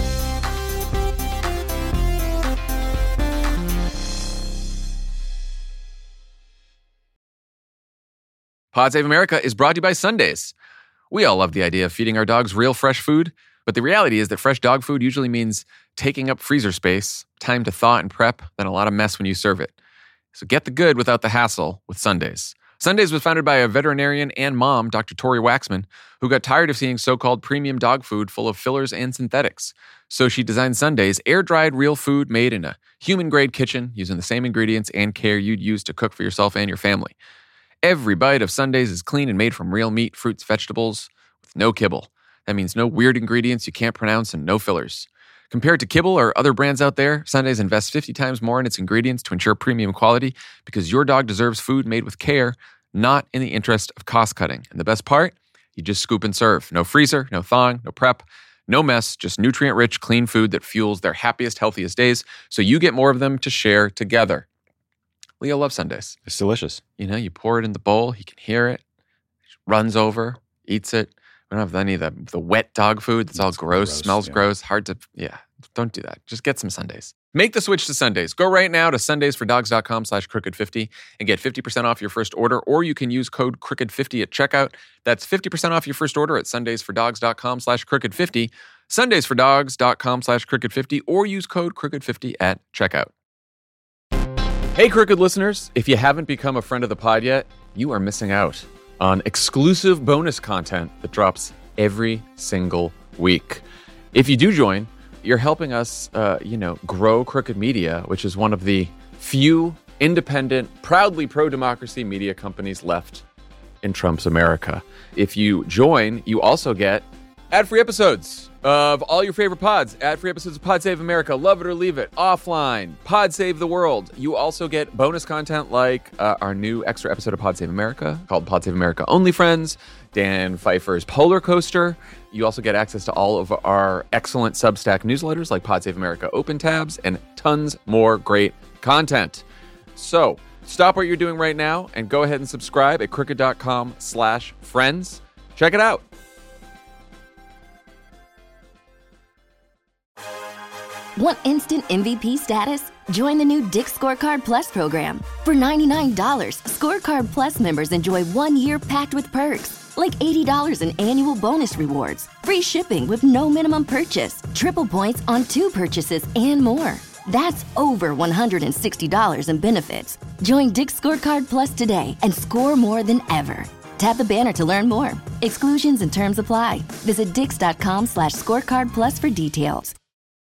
Pod Save America is brought to you by Sundays. We all love the idea of feeding our dogs real fresh food, but the reality is that fresh dog food usually means taking up freezer space, time to thaw and prep, then a lot of mess when you serve it. So get the good without the hassle with Sundays. Sundays was founded by a veterinarian and mom, Doctor Tori Waxman, who got tired of seeing so-called premium dog food full of fillers and synthetics. So she designed Sundays, air-dried real food made in a human-grade kitchen using the same ingredients and care you'd use to cook for yourself and your family. Every bite of Sundays is clean and made from real meat, fruits, vegetables, with no kibble. That means no weird ingredients you can't pronounce and no fillers. Compared to kibble or other brands out there, Sundays invests fifty times more in its ingredients to ensure premium quality because your dog deserves food made with care, not in the interest of cost cutting. And the best part? You just scoop and serve. No freezer, no thawing, no prep, no mess, just nutrient-rich, clean food that fuels their happiest, healthiest days, so you get more of them to share together. Leo loves Sundays. It's delicious. You know, you pour it in the bowl, he can hear it, runs over, eats it. We don't have any of the, the wet dog food that's all gross, gross, smells yeah. gross, hard to, yeah, don't do that. Just get some Sundays. Make the switch to Sundays. Go right now to sundaysfordogs.com slash crooked50 and get fifty percent off your first order, or you can use code crooked fifty at checkout. That's fifty percent off your first order at sundaysfordogs.com slash crooked50, sundaysfordogs.com slash crooked50, or use code crooked fifty at checkout. Hey, Crooked listeners, if you haven't become a friend of the pod yet, you are missing out on exclusive bonus content that drops every single week. If you do join, you're helping us, uh, you know, grow Crooked Media, which is one of the few independent, proudly pro-democracy media companies left in Trump's America. If you join, you also get ad-free episodes of all your favorite pods, ad-free episodes of Pod Save America, Love It or Leave It, Offline, Pod Save the World. You also get bonus content like uh, our new extra episode of Pod Save America called Pod Save America Only Friends, Dan Pfeiffer's Polar Coaster. You also get access to all of our excellent Substack newsletters like Pod Save America Open Tabs and tons more great content. So stop what you're doing right now and go ahead and subscribe at crooked.com slash friends. Check it out. Want instant M V P status? Join the new Dick's Scorecard Plus program. For ninety-nine dollars, Scorecard Plus members enjoy one year packed with perks, like eighty dollars in annual bonus rewards, free shipping with no minimum purchase, triple points on two purchases, and more. That's over one hundred sixty dollars in benefits. Join Dick's Scorecard Plus today and score more than ever. Tap the banner to learn more. Exclusions and terms apply. Visit dix.com slash scorecard plus for details.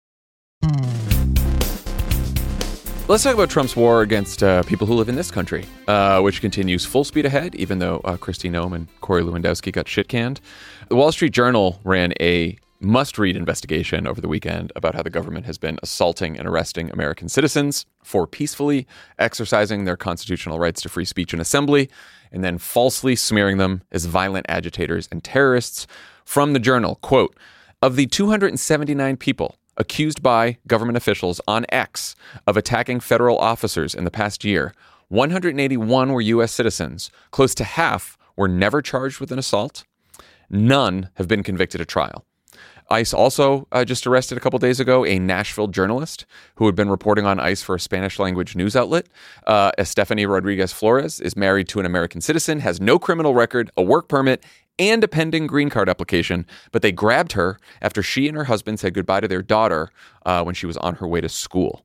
Let's talk about Trump's war against uh, people who live in this country, uh, which continues full speed ahead, even though uh, Kristi Noem and Corey Lewandowski got shit canned. The Wall Street Journal ran a must-read investigation over the weekend about how the government has been assaulting and arresting American citizens for peacefully exercising their constitutional rights to free speech and assembly, and then falsely smearing them as violent agitators and terrorists. From the Journal, quote, of the two hundred seventy-nine people accused by government officials on X of attacking federal officers in the past year, one hundred eighty-one were U S citizens. Close to half were never charged with an assault. None have been convicted at trial. ICE also uh, just arrested a couple days ago a Nashville journalist who had been reporting on ICE for a Spanish-language news outlet. Uh, Estefany Rodriguez Flores is married to an American citizen, has no criminal record, a work permit, and a pending green card application, but they grabbed her after she and her husband said goodbye to their daughter uh, when she was on her way to school.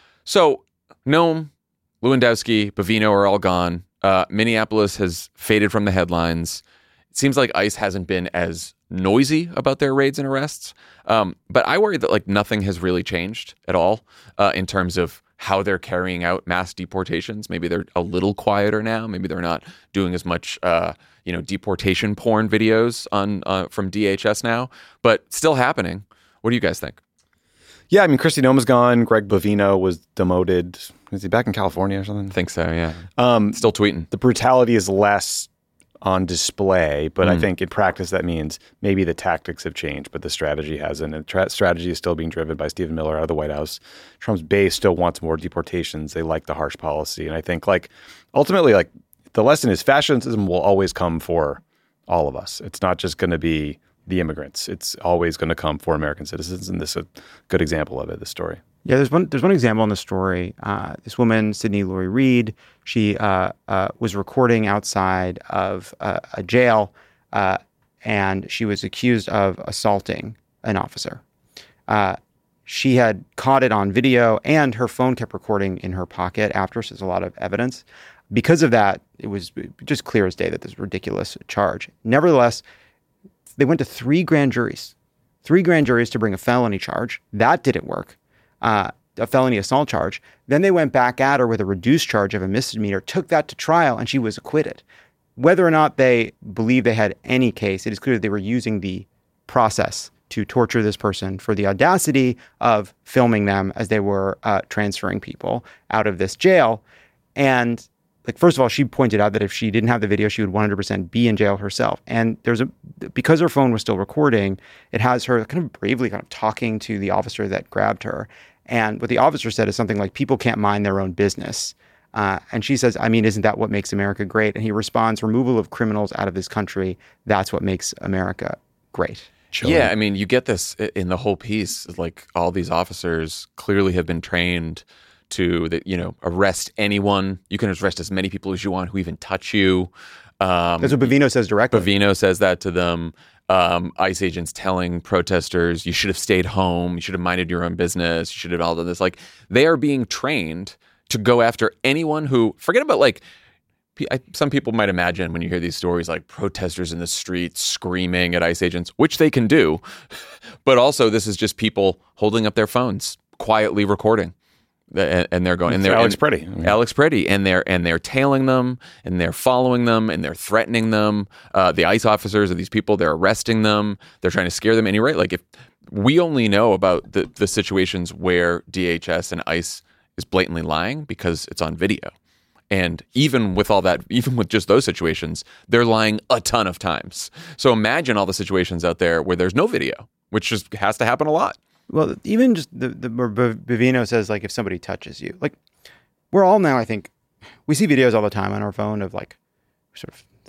So Noem, Lewandowski, Bovino are all gone. Uh, Minneapolis has faded from the headlines. It seems like ICE hasn't been as noisy about their raids and arrests. Um, but I worry that like nothing has really changed at all uh, in terms of how they're carrying out mass deportations. Maybe they're a little quieter now. Maybe they're not doing as much, uh, you know, deportation porn videos on uh, from D H S now, but still happening. What do you guys think? Yeah, I mean, Kristi Noem is gone. Greg Bovino was demoted. Is he back in California or something? I think so, yeah. Um, still tweeting. The brutality is less on display, but Mm. I think in practice that means maybe the tactics have changed, but the strategy hasn't. And tra- strategy is still being driven by Stephen Miller out of the White House. Trump's base still wants more deportations. They like the harsh policy. And I think like ultimately like the lesson is fascism will always come for all of us. It's not just going to be the immigrants. It's always going to come for American citizens. And this is a good example of it, this story. Yeah, there's one. There's one example in the story. Uh, this woman, Sydney Laurie Reed, she uh, uh, was recording outside of uh, a jail, uh, and she was accused of assaulting an officer. Uh, she had caught it on video, and her phone kept recording in her pocket after. So there's a lot of evidence. Because of that, it was just clear as day that this was a ridiculous charge. Nevertheless, they went to three grand juries, three grand juries to bring a felony charge. That didn't work. Uh, a felony assault charge. Then they went back at her with a reduced charge of a misdemeanor, took that to trial, and she was acquitted. Whether or not they believe they had any case, it is clear that they were using the process to torture this person for the audacity of filming them as they were uh, transferring people out of this jail. And like, first of all, she pointed out that if she didn't have the video, she would one hundred percent be in jail herself. And there's a, because her phone was still recording, it has her kind of bravely kind of talking to the officer that grabbed her. And what the officer said is something like, people can't mind their own business. Uh, and she says, I mean, isn't that what makes America great? And he responds, removal of criminals out of this country, that's what makes America great. Chilling. Yeah, I mean, you get this in the whole piece. Like, all these officers clearly have been trained to, that you know, arrest anyone. You can arrest as many people as you want who even touch you. Um, That's what Bovino says directly. Bovino says that to them. Um, ICE agents telling protesters, you should have stayed home. You should have minded your own business. You should have all done this. Like, they are being trained to go after anyone who, forget about like, I, some people might imagine when you hear these stories like protesters in the streets screaming at ICE agents, which they can do. But also this is just people holding up their phones, quietly recording. And they're going, and they're Alex and, Preddy, I mean. Alex Preddy, and they're and they're tailing them, and they're following them, and they're threatening them. Uh, the ICE officers are these people. They're arresting them. They're trying to scare them. And you're right. Like, if we only know about the the situations where D H S and ICE is blatantly lying because it's on video, and even with all that, even with just those situations, they're lying a ton of times. So imagine all the situations out there where there's no video, which just has to happen a lot. Well, even just the, the Bovino says, like, if somebody touches you, like, we're all now, I think, we see videos all the time on our phone of like sort of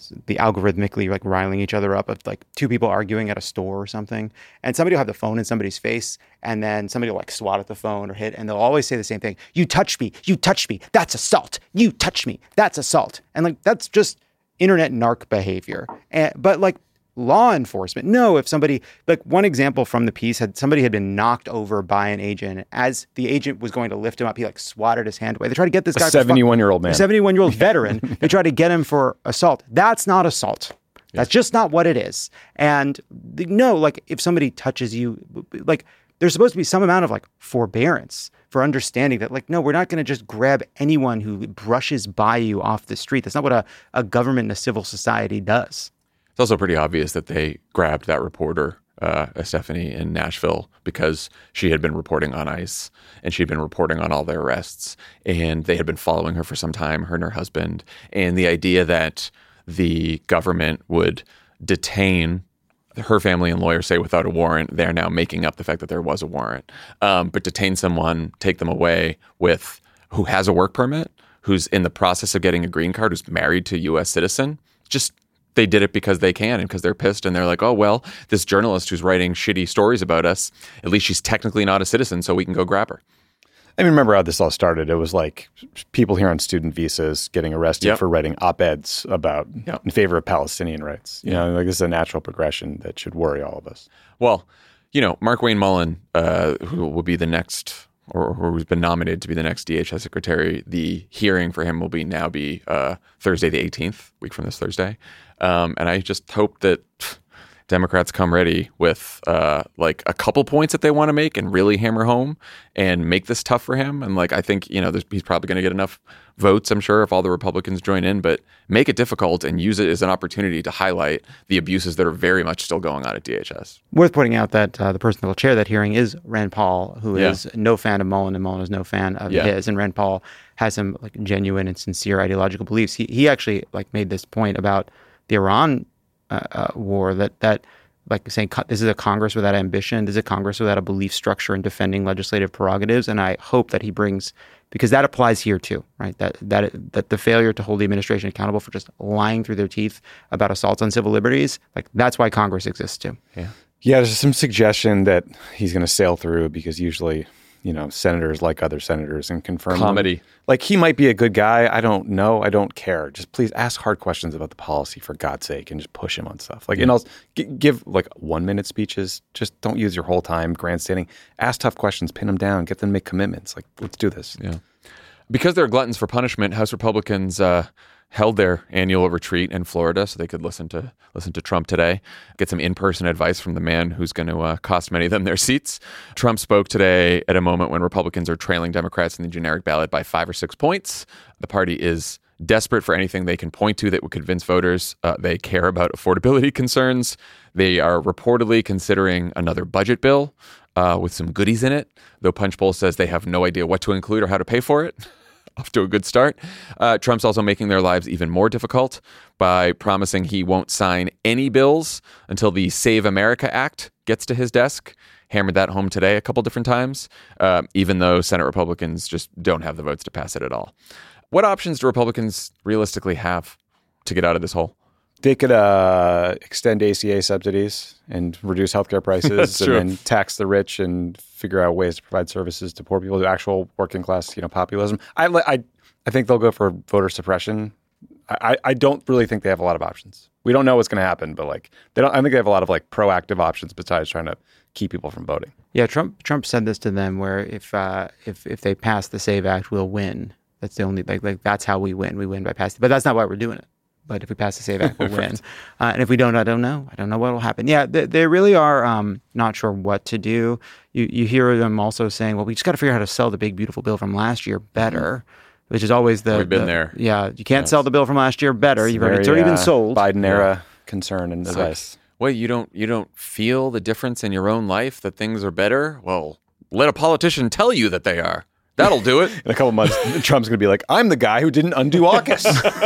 the algorithmically like riling each other up of like two people arguing at a store or something, and somebody will have the phone in somebody's face, and then somebody will like swat at the phone or hit, and they'll always say the same thing: "You touched me, you touched me, that's assault. You touched me, that's assault." And like that's just internet narc behavior. And but like law enforcement, no, if somebody, like one example from the piece, had somebody had been knocked over by an agent. As the agent was going to lift him up, he like swatted his hand away. They tried to get this guy, a seventy-one-year-old man, a seventy-one-year-old veteran. They tried to get him for assault. That's not assault. That's yeah. just not what it is. And the, no, like if somebody touches you, like there's supposed to be some amount of like forbearance for understanding that, like, no, we're not going to just grab anyone who brushes by you off the street. That's not what a, a government and a civil society does. It's also pretty obvious that they grabbed that reporter, uh, Stephanie, in Nashville because she had been reporting on ICE and she'd been reporting on all their arrests, and they had been following her for some time, her and her husband. And the idea that the government would detain her family and lawyers say without a warrant, they're now making up the fact that there was a warrant, um, but detain someone, take them away with who has a work permit, who's in the process of getting a green card, who's married to a U S citizen, just they did it because they can and because they're pissed, and they're like, oh, well, this journalist who's writing shitty stories about us, at least she's technically not a citizen, so we can go grab her. I mean, remember how this all started? It was like people here on student visas getting arrested yep. for writing op-eds about yep. in favor of Palestinian rights. You yeah. know, like this is a natural progression that should worry all of us. Well, you know, Markwayne Mullin, uh, who will be the next, or who's been nominated to be the next D H S secretary, the hearing for him will be now be uh, Thursday the eighteenth, week from this Thursday. Um, and I just hope that Democrats come ready with uh, like a couple points that they want to make and really hammer home and make this tough for him. And like, I think, you know, he's probably going to get enough votes, I'm sure, if all the Republicans join in, but make it difficult and use it as an opportunity to highlight the abuses that are very much still going on at D H S. Worth pointing out that uh, the person that will chair that hearing is Rand Paul, who yeah. is no fan of Mullin, and Mullin is no fan of yeah. his. And Rand Paul has some like genuine and sincere ideological beliefs. He he actually like made this point about the Iran uh, uh, war that that like saying this is a Congress without ambition, this is a Congress without a belief structure in defending legislative prerogatives, and I hope that he brings, because that applies here too, right? That that that the failure to hold the administration accountable for just lying through their teeth about assaults on civil liberties, like that's why Congress exists too. Yeah, yeah. There's some suggestion that he's going to sail through because usually, you know, senators like other senators and confirm comedy. Them. Like he might be a good guy. I don't know. I don't care. Just please ask hard questions about the policy for God's sake, and just push him on stuff. Like, yeah. and I'll g- give like one minute speeches. Just don't use your whole time grandstanding. Ask tough questions, pin them down, get them to make commitments. Like, let's do this. Yeah. Because they're gluttons for punishment, House Republicans uh, held their annual retreat in Florida so they could listen to listen to Trump today, get some in-person advice from the man who's going to uh, cost many of them their seats. Trump spoke today at a moment when Republicans are trailing Democrats in the generic ballot by five or six points. The party is desperate for anything they can point to that would convince voters uh, they care about affordability concerns. They are reportedly considering another budget bill uh, with some goodies in it, though Punchbowl says they have no idea what to include or how to pay for it. Off to a good start. Uh, Trump's also making their lives even more difficult by promising he won't sign any bills until the Save America Act gets to his desk. Hammered that home today a couple different times, uh, even though Senate Republicans just don't have the votes to pass it at all. What options do Republicans realistically have to get out of this hole? They could uh, extend A C A subsidies and reduce healthcare prices, and then tax the rich and figure out ways to provide services to poor people, to actual working class, you know, populism. I, I, I think they'll go for voter suppression. I, I don't really think they have a lot of options. We don't know what's going to happen, but like they don't. I think they have a lot of like proactive options besides trying to keep people from voting. Yeah, Trump Trump said this to them, where if uh, if if they pass the SAVE Act, we'll win. That's the only like like that's how we win. We win by passing, but that's not why we're doing it. But if we pass the SAVE Act, we'll win. Uh, and if we don't, I don't know. I don't know what will happen. Yeah, they, they really are um, not sure what to do. You you hear them also saying, well, we just got to figure out how to sell the big, beautiful bill from last year better, which is always the... We've been the, there. Yeah, you can't yes. sell the bill from last year better. It's, You've already, very, it's already been sold. Biden-era yeah. concern and it's advice. Like, well, you don't, you don't feel the difference in your own life that things are better? Well, let a politician tell you that they are. That'll do it. In a couple months, Trump's going to be like, I'm the guy who didn't undo AUKUS.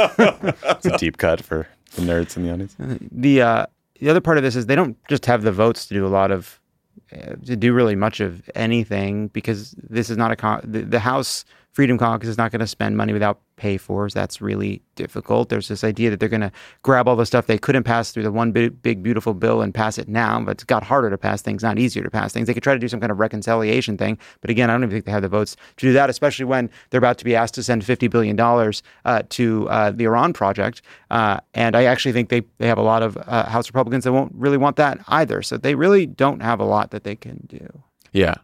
It's a deep cut for the nerds in the audience. The uh, the other part of this is they don't just have the votes to do a lot of, uh, to do really much of anything, because this is not a, con- the, the House Freedom Caucus is not going to spend money without pay-fors. That's really difficult. There's this idea that they're going to grab all the stuff they couldn't pass through the one big, big, beautiful bill and pass it now, but it's got harder to pass things, not easier to pass things. They could try to do some kind of reconciliation thing, but again, I don't even think they have the votes to do that, especially when they're about to be asked to send fifty billion dollars uh, to uh, the Iran project. Uh, and I actually think they, they have a lot of uh, House Republicans that won't really want that either. So they really don't have a lot that they can do. Yeah.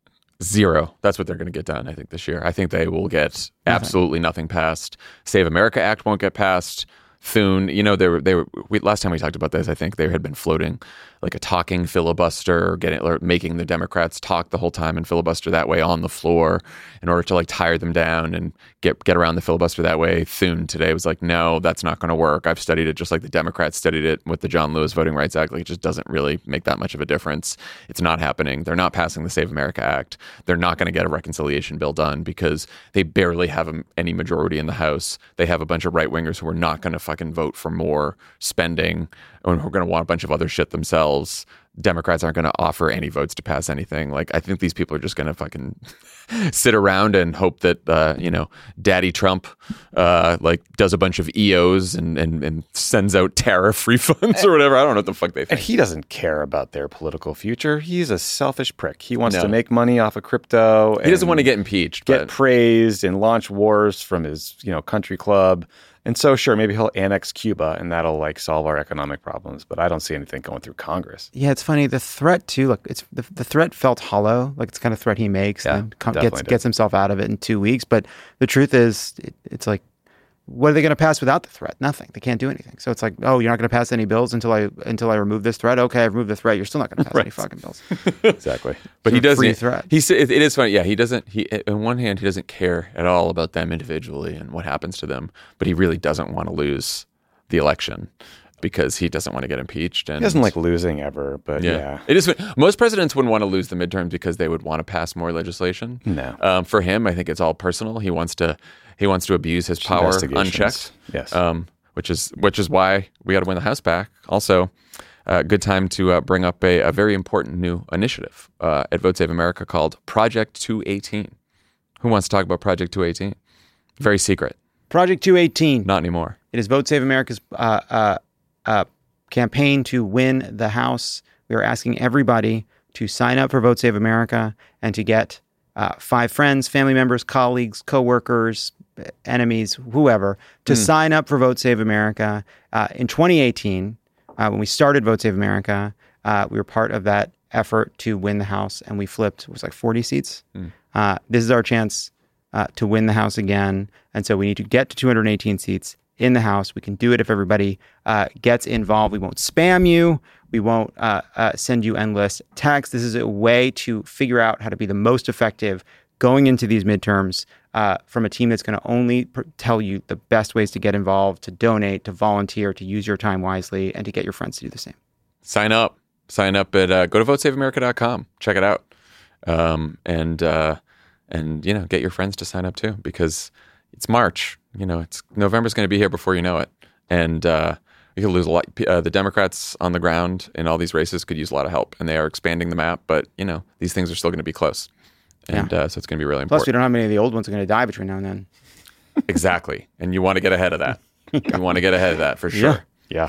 Zero. That's what they're going to get done, I think, this year. I think they will get nothing. absolutely nothing passed. Save America Act won't get passed. Thune, you know, they were, they were, we, last time we talked about this, I think they had been floating like a talking filibuster, getting, or making the Democrats talk the whole time and filibuster that way on the floor in order to like tire them down and get, get around the filibuster that way. Thune today was like, no, that's not going to work. I've studied it just like the Democrats studied it with the John Lewis Voting Rights Act. Like, it just doesn't really make that much of a difference. It's not happening. They're not passing the Save America Act. They're not going to get a reconciliation bill done because they barely have any majority in the House. They have a bunch of right-wingers who are not going to fucking vote for more spending and who are going to want a bunch of other shit themselves. Democrats aren't going to offer any votes to pass anything. Like, I think these people are just going to fucking sit around and hope that, uh, you know, Daddy Trump, uh, like, does a bunch of E Os and, and, and sends out tariff refunds or whatever. I don't know what the fuck they think. And he doesn't care about their political future. He's a selfish prick. He wants No. to make money off of crypto. He doesn't want to get impeached. Get but... praised and launch wars from his, you know, country club. And so, sure, maybe he'll annex Cuba and that'll like solve our economic problems. But I don't see anything going through Congress. Yeah, it's funny. The threat too. Look, it's the, the threat felt hollow. Like, it's the kind of threat he makes Yeah, and com- definitely gets did. gets himself out of it in two weeks. But the truth is, it, it's like, what are they going to pass without the threat? Nothing. They can't do anything. So it's like, oh, you're not going to pass any bills until I until I remove this threat. Okay, I've removed the threat. You're still not going to pass Right. any fucking bills. Exactly. But he It's a free doesn't. threat. He sa- it, it is funny. Yeah, he doesn't. He on one hand, he doesn't care at all about them individually and what happens to them. But he really doesn't want to lose the election because he doesn't want to get impeached. And He doesn't like losing ever, but yeah. It is. Most presidents wouldn't want to lose the midterms because they would want to pass more legislation. No. Um, for him, I think it's all personal. He wants to. He wants to abuse his power Investigations. unchecked. Yes. Um, which is which is why we got to win the House back. Also, uh, good time to uh, bring up a, a very important new initiative uh, at Vote Save America called Project two eighteen. Who wants to talk about Project two eighteen? Very secret. Project two eighteen. Not anymore. It is Vote Save America's uh, uh, uh, campaign to win the House. We are asking everybody to sign up for Vote Save America and to get uh, five friends, family members, colleagues, coworkers, enemies, whoever, to Mm. sign up for Vote Save America. Uh, in twenty eighteen, uh, when we started Vote Save America, uh, we were part of that effort to win the House, and we flipped, it was like forty seats. Mm. Uh, this is our chance uh, to win the House again, and so we need to get to two hundred eighteen seats in the House. We can do it if everybody uh, gets involved. We won't spam you. We won't uh, uh, send you endless texts. This is a way to figure out how to be the most effective going into these midterms uh, from a team that's going to only pr- tell you the best ways to get involved, to donate, to volunteer, to use your time wisely, and to get your friends to do the same. Sign up. Sign up at uh, go to vote save america dot com. Check it out, um, and uh, and you know get your friends to sign up too because it's March. You know, it's November's going to be here before you know it, and uh, we could lose a lot. Uh, the Democrats on the ground in all these races could use a lot of help, and they are expanding the map. But you know, these things are still going to be close, and Yeah. uh, so it's going to be really Plus, important. we don't know how many of the old ones are going to die between now and then. Exactly, and you want to get ahead of that. You want to get ahead of that for sure. Yeah.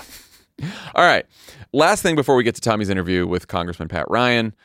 All right. Last thing before we get to Tommy's interview with Congressman Pat Ryan.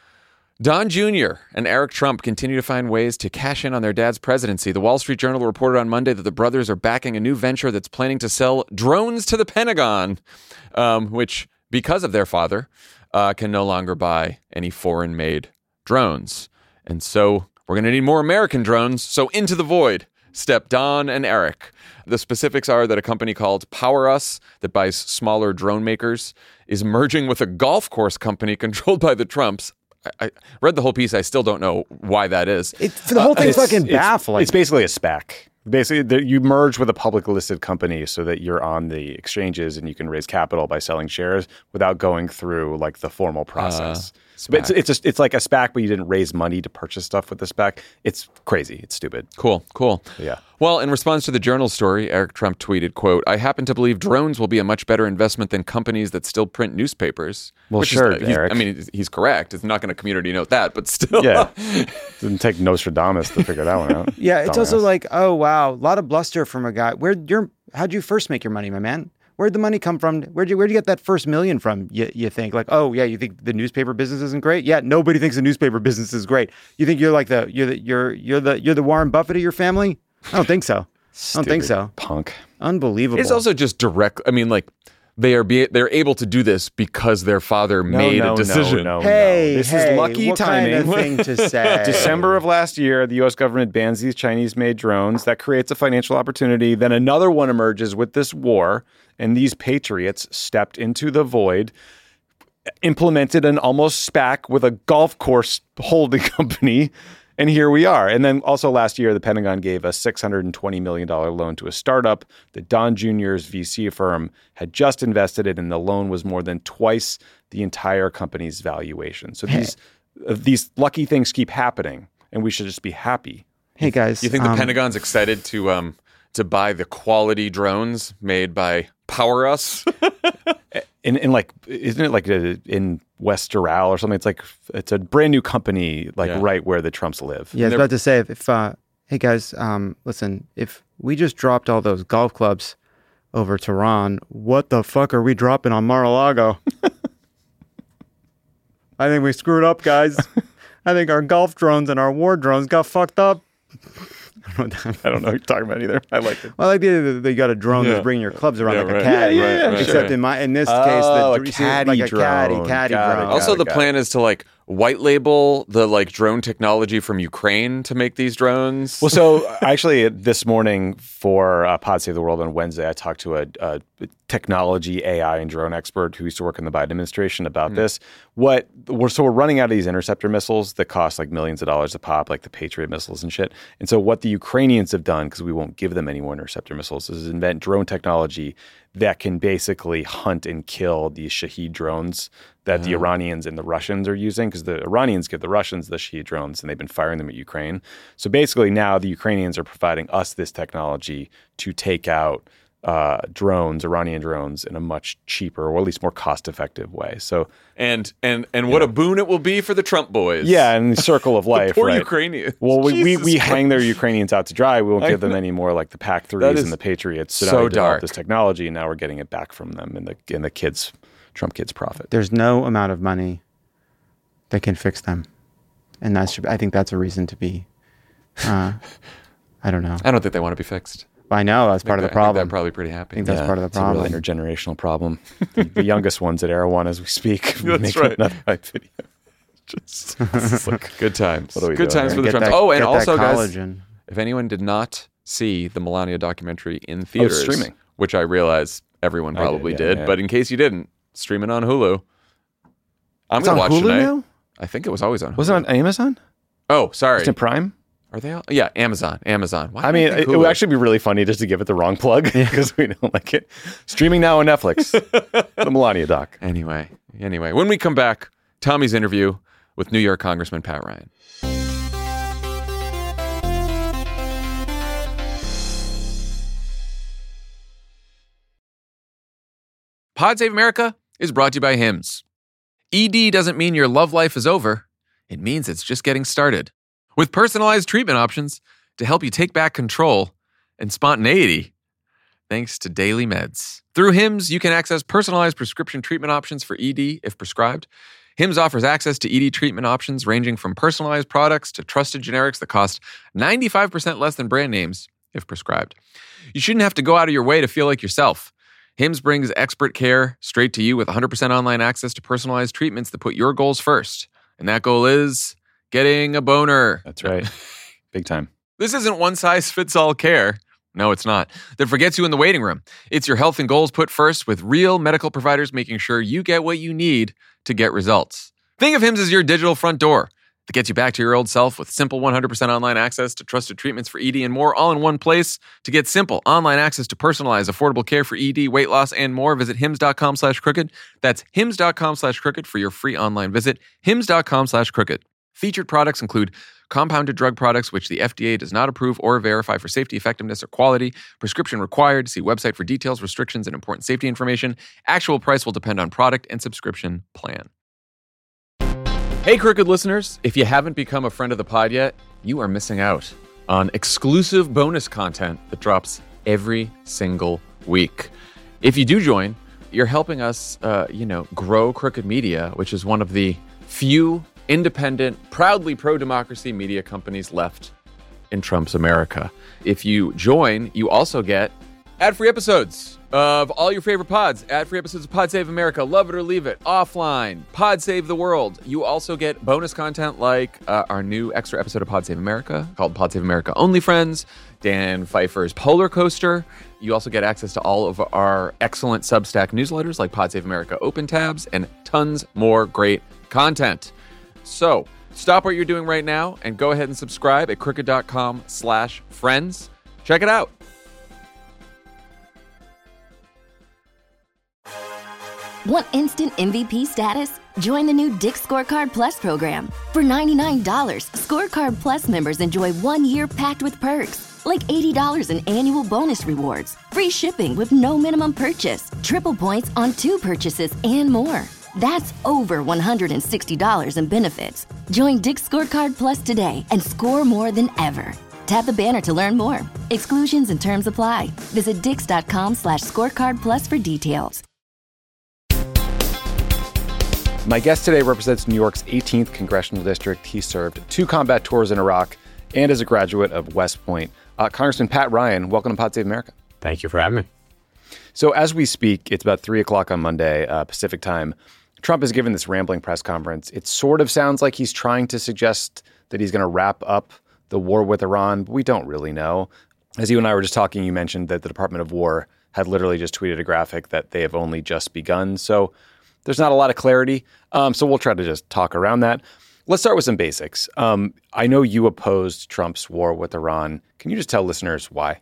Don Junior and Eric Trump continue to find ways to cash in on their dad's presidency. The Wall Street Journal reported on Monday that the brothers are backing a new venture that's planning to sell drones to the Pentagon, um, which, because of their father, uh, can no longer buy any foreign-made drones. And so we're going to need more American drones. So into the void step Don and Eric. The specifics are that a company called Power Us that buys smaller drone makers is merging with a golf course company controlled by the Trumps. I, I read the whole piece. I still don't know why that is. It, the whole thing's It's- fucking it's- baffling. It's basically a SPAC. Basically, the, you merge with a public listed company so that you're on the exchanges and you can raise capital by selling shares without going through like the formal process. But it's it's, just, it's like a SPAC, but you didn't raise money to purchase stuff with the SPAC. It's crazy. It's stupid. Cool, cool. Yeah. Well, in response to the Journal story, Eric Trump tweeted, quote, I happen to believe drones will be a much better investment than companies that still print newspapers. Well, Which sure, is, he's, Eric. I mean, he's correct. It's not going to community note that, but still. Yeah. Didn't take Nostradamus to figure that one out. Yeah, it's Dumbass. also like, oh, wow, a lot of bluster from a guy. Where your How'd you first make your money, my man? Where'd the money come from? Where'd you Where'd you get that first million from? You, you think like, oh yeah, you think the newspaper business isn't great? Yeah, nobody thinks the newspaper business is great. You think you're like the you're the you're you're the you're the Warren Buffett of your family? I don't think so. I don't think so. Punk. Unbelievable. It's also just direct. I mean, like they are be they're able to do this because their father No, made no, a decision. No, no, hey, no. This hey, is lucky what timing. kind of thing to say? December of last year, the U S government bans these Chinese-made drones. That creates a financial opportunity. Then another one emerges with this war, and these patriots stepped into the void, implemented an almost SPAC with a golf course holding company, and here we are. And then also last year, the Pentagon gave a six hundred twenty million dollars loan to a startup that Don Junior's V C firm had just invested in, and the loan was more than twice the entire company's valuation. So these uh, these lucky things keep happening, and we should just be happy. Hey guys, You think the um, Pentagon's excited to um to buy the quality drones made by Power Us? In, in like, isn't it like a, in West Doral or something? It's like, it's a brand new company, like Yeah. right where the Trumps live. Yeah, I was about to say if, if uh, hey guys, um, listen, if we just dropped all those golf clubs over to Ron, what the fuck are we dropping on Mar-a-Lago? I think we screwed up, guys. I think our golf drones and our war drones got fucked up. I don't know what you're talking about either. I like it. Well, I like the idea that you got a drone Yeah. that's bringing your clubs around Yeah, like right. a caddy. Yeah, yeah, yeah, Except sure. in my in this Oh, case, a the you see, caddy like a caddy, drone. caddy Got it, drone. got Also, it, the got plan is to like white label the like drone technology from Ukraine to make these drones. Well, so actually, this morning for uh, Pod Save the World on Wednesday, I talked to a, a technology, A I, and drone expert who used to work in the Biden administration about Mm. this. What we're so we're running out of these interceptor missiles that cost like millions of dollars a pop, like the Patriot missiles and shit. And so what the Ukrainians have done, because we won't give them any more interceptor missiles, is invent drone technology that can basically hunt and kill these Shahed drones that the Iranians and the Russians are using, because the Iranians give the Russians the Shahed drones and they've been firing them at Ukraine. So basically now the Ukrainians are providing us this technology to take out uh, drones, Iranian drones, in a much cheaper or at least more cost-effective way. So and and and what a boon it will be for the Trump boys. yeah, and the circle of life, poor right? Ukrainians. Well, we, we, Jesus we Christ. hang their Ukrainians out to dry. We won't I give them know. any more like the P A C That threes is and the Patriots. So, so now they developed dark. this technology, and now we're getting it back from them, and the and the kids, Trump kids, profit. There's no amount of money that can fix them, and that's I think that's a reason to be. Uh, I don't know. I don't think they want to be fixed. I know that's I part of think the they're- I think problem. They're probably pretty happy. I think that's part of the It's a problem. really intergenerational problem. the, the youngest ones at Erewhon as we speak. That's making right. Another hype video. Just this is like good times. What are we good doing times here? for the Get Trumps. that- Oh, and get that also, guys, collagen. if anyone did not see the Melania documentary in theaters, streaming. which I realize everyone I did, probably yeah, did, yeah. but in case you didn't, streaming on Hulu. I'm It's gonna on watch Hulu tonight. now? I think it was always on. Hulu. Was it on Amazon? Oh, sorry. Is it Prime? Are they all? Yeah, Amazon. Amazon. Why I did mean, think it, it Hulu? would actually be really funny just to give it the wrong plug because we don't like it. Streaming now on Netflix. The Melania doc. Anyway, anyway, when we come back, Tommy's interview with New York Congressman Pat Ryan. Pod Save America is brought to you by Hims. E D doesn't mean your love life is over. It means it's just getting started. With personalized treatment options to help you take back control and spontaneity, thanks to Daily Meds. Through Hims, you can access personalized prescription treatment options for E D if prescribed. Hims offers access to E D treatment options ranging from personalized products to trusted generics that cost ninety-five percent less than brand names if prescribed. You shouldn't have to go out of your way to feel like yourself. Hims brings expert care straight to you with one hundred percent online access to personalized treatments that put your goals first. And that goal is getting a boner. That's right. Big time. This isn't one-size-fits-all care. No, it's not. That forgets you in the waiting room. It's your health and goals put first with real medical providers making sure you get what you need to get results. Think of Hims as your digital front door. that gets you back to your old self with simple one hundred percent online access to trusted treatments for E D and more, all in one place. To get simple online access to personalized, affordable care for E D, weight loss, and more, visit hims.com slash crooked. That's hims.com slash crooked for your free online visit. hims.com slash crooked. Featured products include compounded drug products, which the F D A does not approve or verify for safety, effectiveness, or quality. Prescription required. See website for details, restrictions, and important safety information. Actual price will depend on product and subscription plan. Hey, Crooked listeners, if you haven't become a friend of the pod yet, you are missing out on exclusive bonus content that drops every single week. If you do join, you're helping us, uh, you know, grow Crooked Media, which is one of the few independent, proudly pro-democracy media companies left in Trump's America. If you join, you also get ad-free episodes of all your favorite pods, ad-free episodes of Pod Save America, Love It or Leave It, Offline, Pod Save the World. You also get bonus content like uh, our new extra episode of Pod Save America called Pod Save America Only Friends, Dan Pfeiffer's Polar Coaster. You also get access to all of our excellent Substack newsletters like Pod Save America Open Tabs and tons more great content. So stop what you're doing right now and go ahead and subscribe at crooked.com slash friends. Check it out. Want instant M V P status? Join the new Dick's Scorecard Plus program. For ninety-nine dollars, Scorecard Plus members enjoy one year packed with perks, like eighty dollars in annual bonus rewards, free shipping with no minimum purchase, triple points on two purchases, and more. That's over one hundred sixty dollars in benefits. Join Dick's Scorecard Plus today and score more than ever. Tap the banner to learn more. Exclusions and terms apply. Visit dix.com slash scorecard plus for details. My guest today represents New York's eighteenth Congressional District. He served two combat tours in Iraq and is a graduate of West Point. Uh, Congressman Pat Ryan, welcome to Pod Save America. Thank you for having me. So as we speak, it's about three o'clock on Monday, uh, Pacific time. Trump has given this rambling press conference. It sort of sounds like he's trying to suggest that he's going to wrap up the war with Iran, but we don't really know. As you and I were just talking, you mentioned that the Department of War had literally just tweeted a graphic that they have only just begun. So there's not a lot of clarity. Um, so we'll try to just talk around that. Let's start with some basics. Um, I know you opposed Trump's war with Iran. Can you just tell listeners why?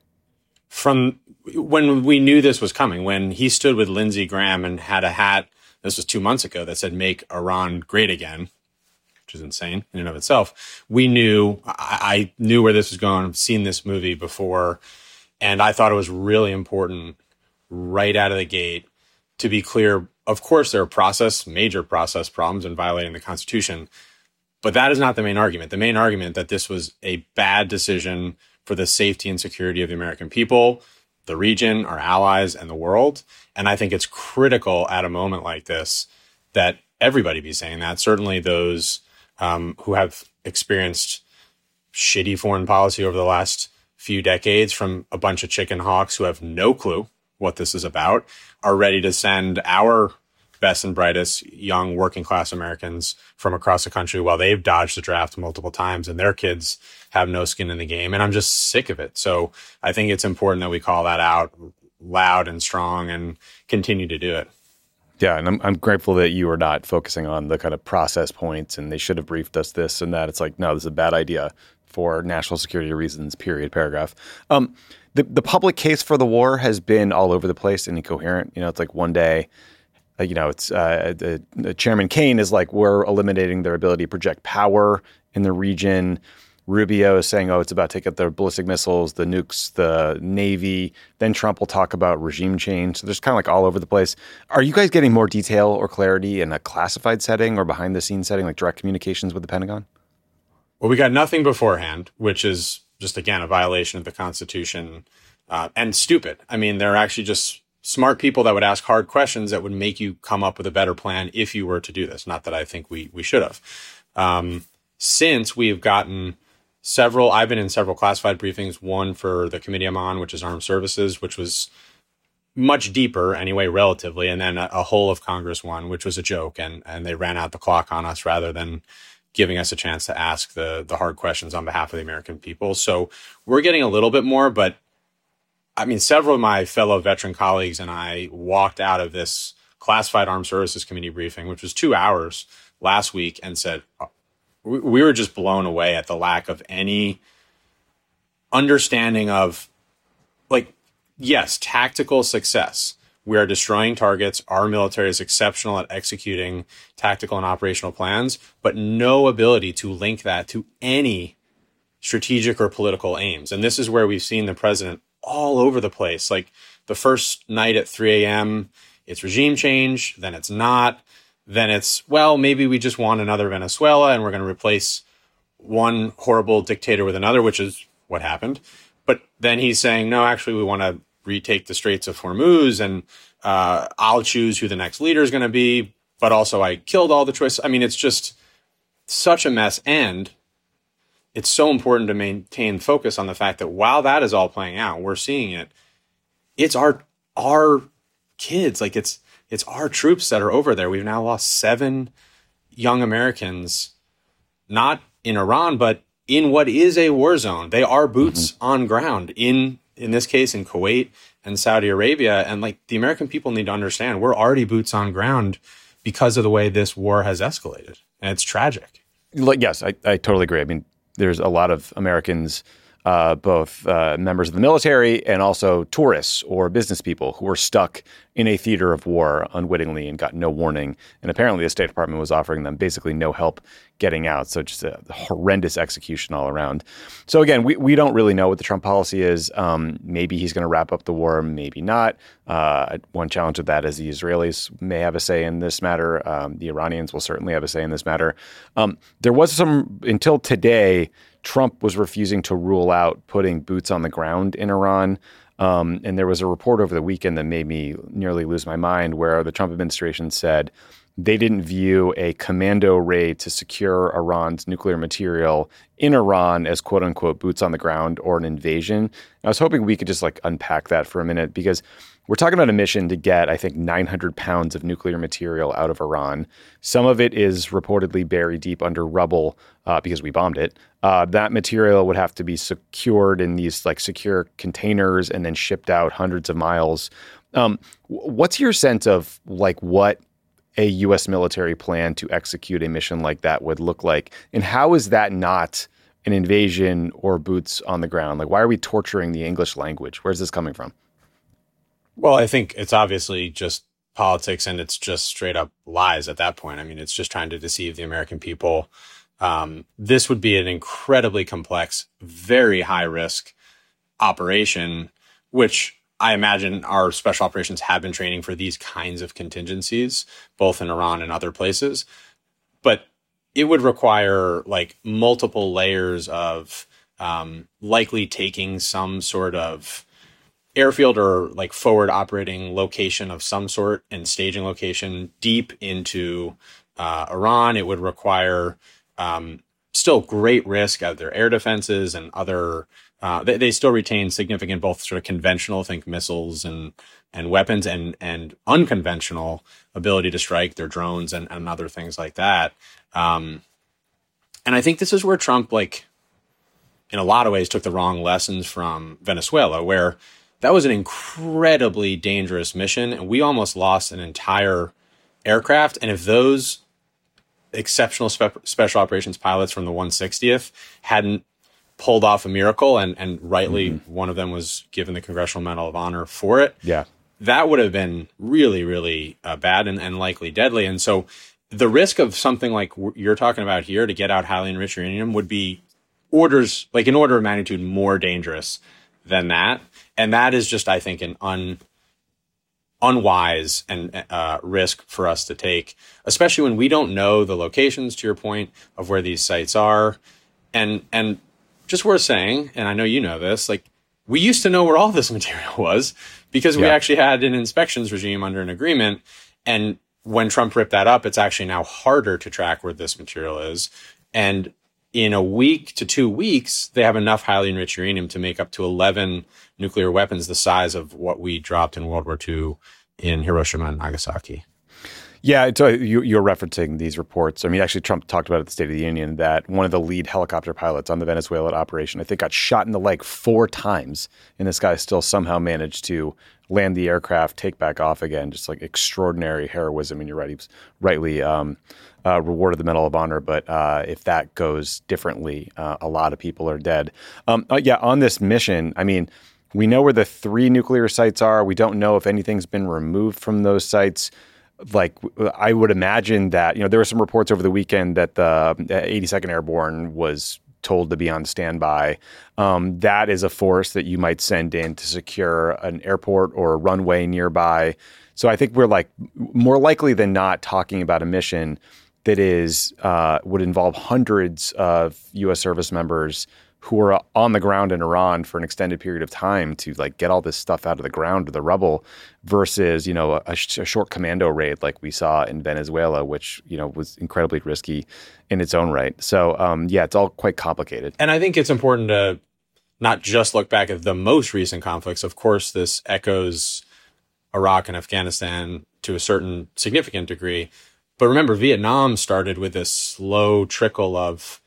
From when we knew this was coming, when he stood with Lindsey Graham and had a hat, this was two months ago, that said, "Make Iran great again," which is insane in and of itself. We knew, I, I knew where this was going. I've seen this movie before. And I thought it was really important right out of the gate to be clear. Of course, there are process, major process problems in violating the Constitution, but that is not the main argument. The main argument that this was a bad decision for the safety and security of the American people, the region, our allies, and the world. And I think it's critical at a moment like this that everybody be saying that. Certainly those um, who have experienced shitty foreign policy over the last few decades from a bunch of chicken hawks who have no clue what this is about, are ready to send our best and brightest young working class Americans from across the country while they've dodged the draft multiple times and their kids have no skin in the game. And I'm just sick of it. So I think it's important that we call that out loud and strong and continue to do it. Yeah, and I'm I'm grateful that you are not focusing on the kind of process points and they should have briefed us this and that. It's like, no, this is a bad idea for national security reasons, period, paragraph. Um, the, the public case for the war has been all over the place and incoherent. You know, it's like one day, uh, you know, it's uh, the, the Chairman Kaine is like, we're eliminating their ability to project power in the region. Rubio is saying, oh, it's about to take out the ballistic missiles, the nukes, the Navy. Then Trump will talk about regime change. So there's kind of like all over the place. Are you guys getting more detail or clarity in a classified setting or behind the scenes setting, like direct communications with the Pentagon? Well, we got nothing beforehand, which is just, again, a violation of the Constitution uh, and stupid. I mean, they're actually just smart people that would ask hard questions that would make you come up with a better plan if you were to do this. Not that I think we we should have. Um, since we've gotten several, I've been in several classified briefings, one for the committee I'm on, which is Armed Services, which was much deeper anyway, relatively, and then a, a whole of Congress one, which was a joke, and and they ran out the clock on us rather than giving us a chance to ask the the hard questions on behalf of the American people. So we're getting a little bit more, but I mean, several of my fellow veteran colleagues and I walked out of this classified Armed Services Committee briefing, which was two hours last week, and said, oh, we, we were just blown away at the lack of any understanding of, like, yes, tactical success. We are destroying targets. Our military is exceptional at executing tactical and operational plans, but no ability to link that to any strategic or political aims. And this is where we've seen the president all over the place. Like the first night at three a.m., it's regime change, then it's not, then it's, well, maybe we just want another Venezuela and we're going to replace one horrible dictator with another, which is what happened. But then he's saying, no, actually, we want to retake the Straits of Hormuz, and uh, I'll choose who the next leader is going to be. But also, I killed all the choices. I mean, it's just such a mess. And it's so important to maintain focus on the fact that while that is all playing out, we're seeing it. It's our our kids, like it's it's our troops that are over there. We've now lost seven young Americans, not in Iran, but in what is a war zone. They are boots mm-hmm. on ground in, in this case, in Kuwait and Saudi Arabia. And like the American people need to understand, we're already boots on ground because of the way this war has escalated. And it's tragic. Like, yes, I, I totally agree. I mean, there's a lot of Americans, uh, both uh, members of the military and also tourists or business people who were stuck in a theater of war unwittingly and got no warning. And apparently the State Department was offering them basically no help getting out. So just a horrendous execution all around. So again, we, we don't really know what the Trump policy is. Um, maybe he's going to wrap up the war, maybe not. Uh, one challenge with that is the Israelis may have a say in this matter. Um, the Iranians will certainly have a say in this matter. Um, there was some, until today, Trump was refusing to rule out putting boots on the ground in Iran. Um, and there was a report over the weekend that made me nearly lose my mind where the Trump administration said they didn't view a commando raid to secure Iran's nuclear material in Iran as quote unquote boots on the ground or an invasion. And I was hoping we could just like unpack that for a minute because we're talking about a mission to get, I think, nine hundred pounds of nuclear material out of Iran. Some of it is reportedly buried deep under rubble uh, because we bombed it. Uh, that material would have to be secured in these like secure containers and then shipped out hundreds of miles. Um, what's your sense of like what a U S military plan to execute a mission like that would look like? And how is that not an invasion or boots on the ground? Like, why are we torturing the English language? Where's this coming from? Well, I think it's obviously just politics and it's just straight up lies at that point. I mean, it's just trying to deceive the American people. Um, this would be an incredibly complex, very high risk operation, which I imagine our special operations have been training for these kinds of contingencies, both in Iran and other places. But it would require like multiple layers of um, likely taking some sort of airfield or like forward operating location of some sort and staging location deep into uh, Iran. It would require um, still great risk of their air defenses and other. Uh, they, they still retain significant both sort of conventional, think missiles and and weapons, and and unconventional ability to strike their drones and, and other things like that. Um, and I think this is where Trump, like, in a lot of ways, took the wrong lessons from Venezuela, where that was an incredibly dangerous mission, and we almost lost an entire aircraft. And if those exceptional spe- special operations pilots from the one sixtieth hadn't pulled off a miracle, and, and rightly mm-hmm. one of them was given the Congressional Medal of Honor for it, yeah, that would have been really, really uh, bad and, and likely deadly. And so the risk of something like you're talking about here to get out highly enriched uranium would be orders, like an order of magnitude more dangerous than that. And that is just, I think, an un, unwise and uh, risk for us to take, especially when we don't know the locations, to your point, of where these sites are. And and just worth saying, and I know you know this, like we used to know where all this material was because we yeah. actually had an inspections regime under an agreement. And when Trump ripped that up, it's actually now harder to track where this material is. And in a week to two weeks, they have enough highly enriched uranium to make up to eleven nuclear weapons the size of what we dropped in World War Two in Hiroshima and Nagasaki. Yeah, so you, you're referencing these reports. I mean, actually, Trump talked about it at the State of the Union that one of the lead helicopter pilots on the Venezuela operation, I think, got shot in the leg four times, and this guy still somehow managed to land the aircraft, take back off again. Just like extraordinary heroism. And you're right, he was rightly um, uh, rewarded the Medal of Honor. But uh, if that goes differently, uh, a lot of people are dead. Um, uh, yeah, on this mission, I mean, we know where the three nuclear sites are. We don't know if anything's been removed from those sites. Like, I would imagine that, you know, there were some reports over the weekend that the eighty-second Airborne was told to be on standby. Um, that is a force that you might send in to secure an airport or a runway nearby. So I think we're like more likely than not talking about a mission that is uh, would involve hundreds of U S service members who are on the ground in Iran for an extended period of time to like get all this stuff out of the ground or the rubble versus, you know, a, a short commando raid like we saw in Venezuela, which, you know, was incredibly risky in its own right. So, um, yeah, it's all quite complicated. And I think it's important to not just look back at the most recent conflicts. Of course, this echoes Iraq and Afghanistan to a certain significant degree. But remember, Vietnam started with this slow trickle of,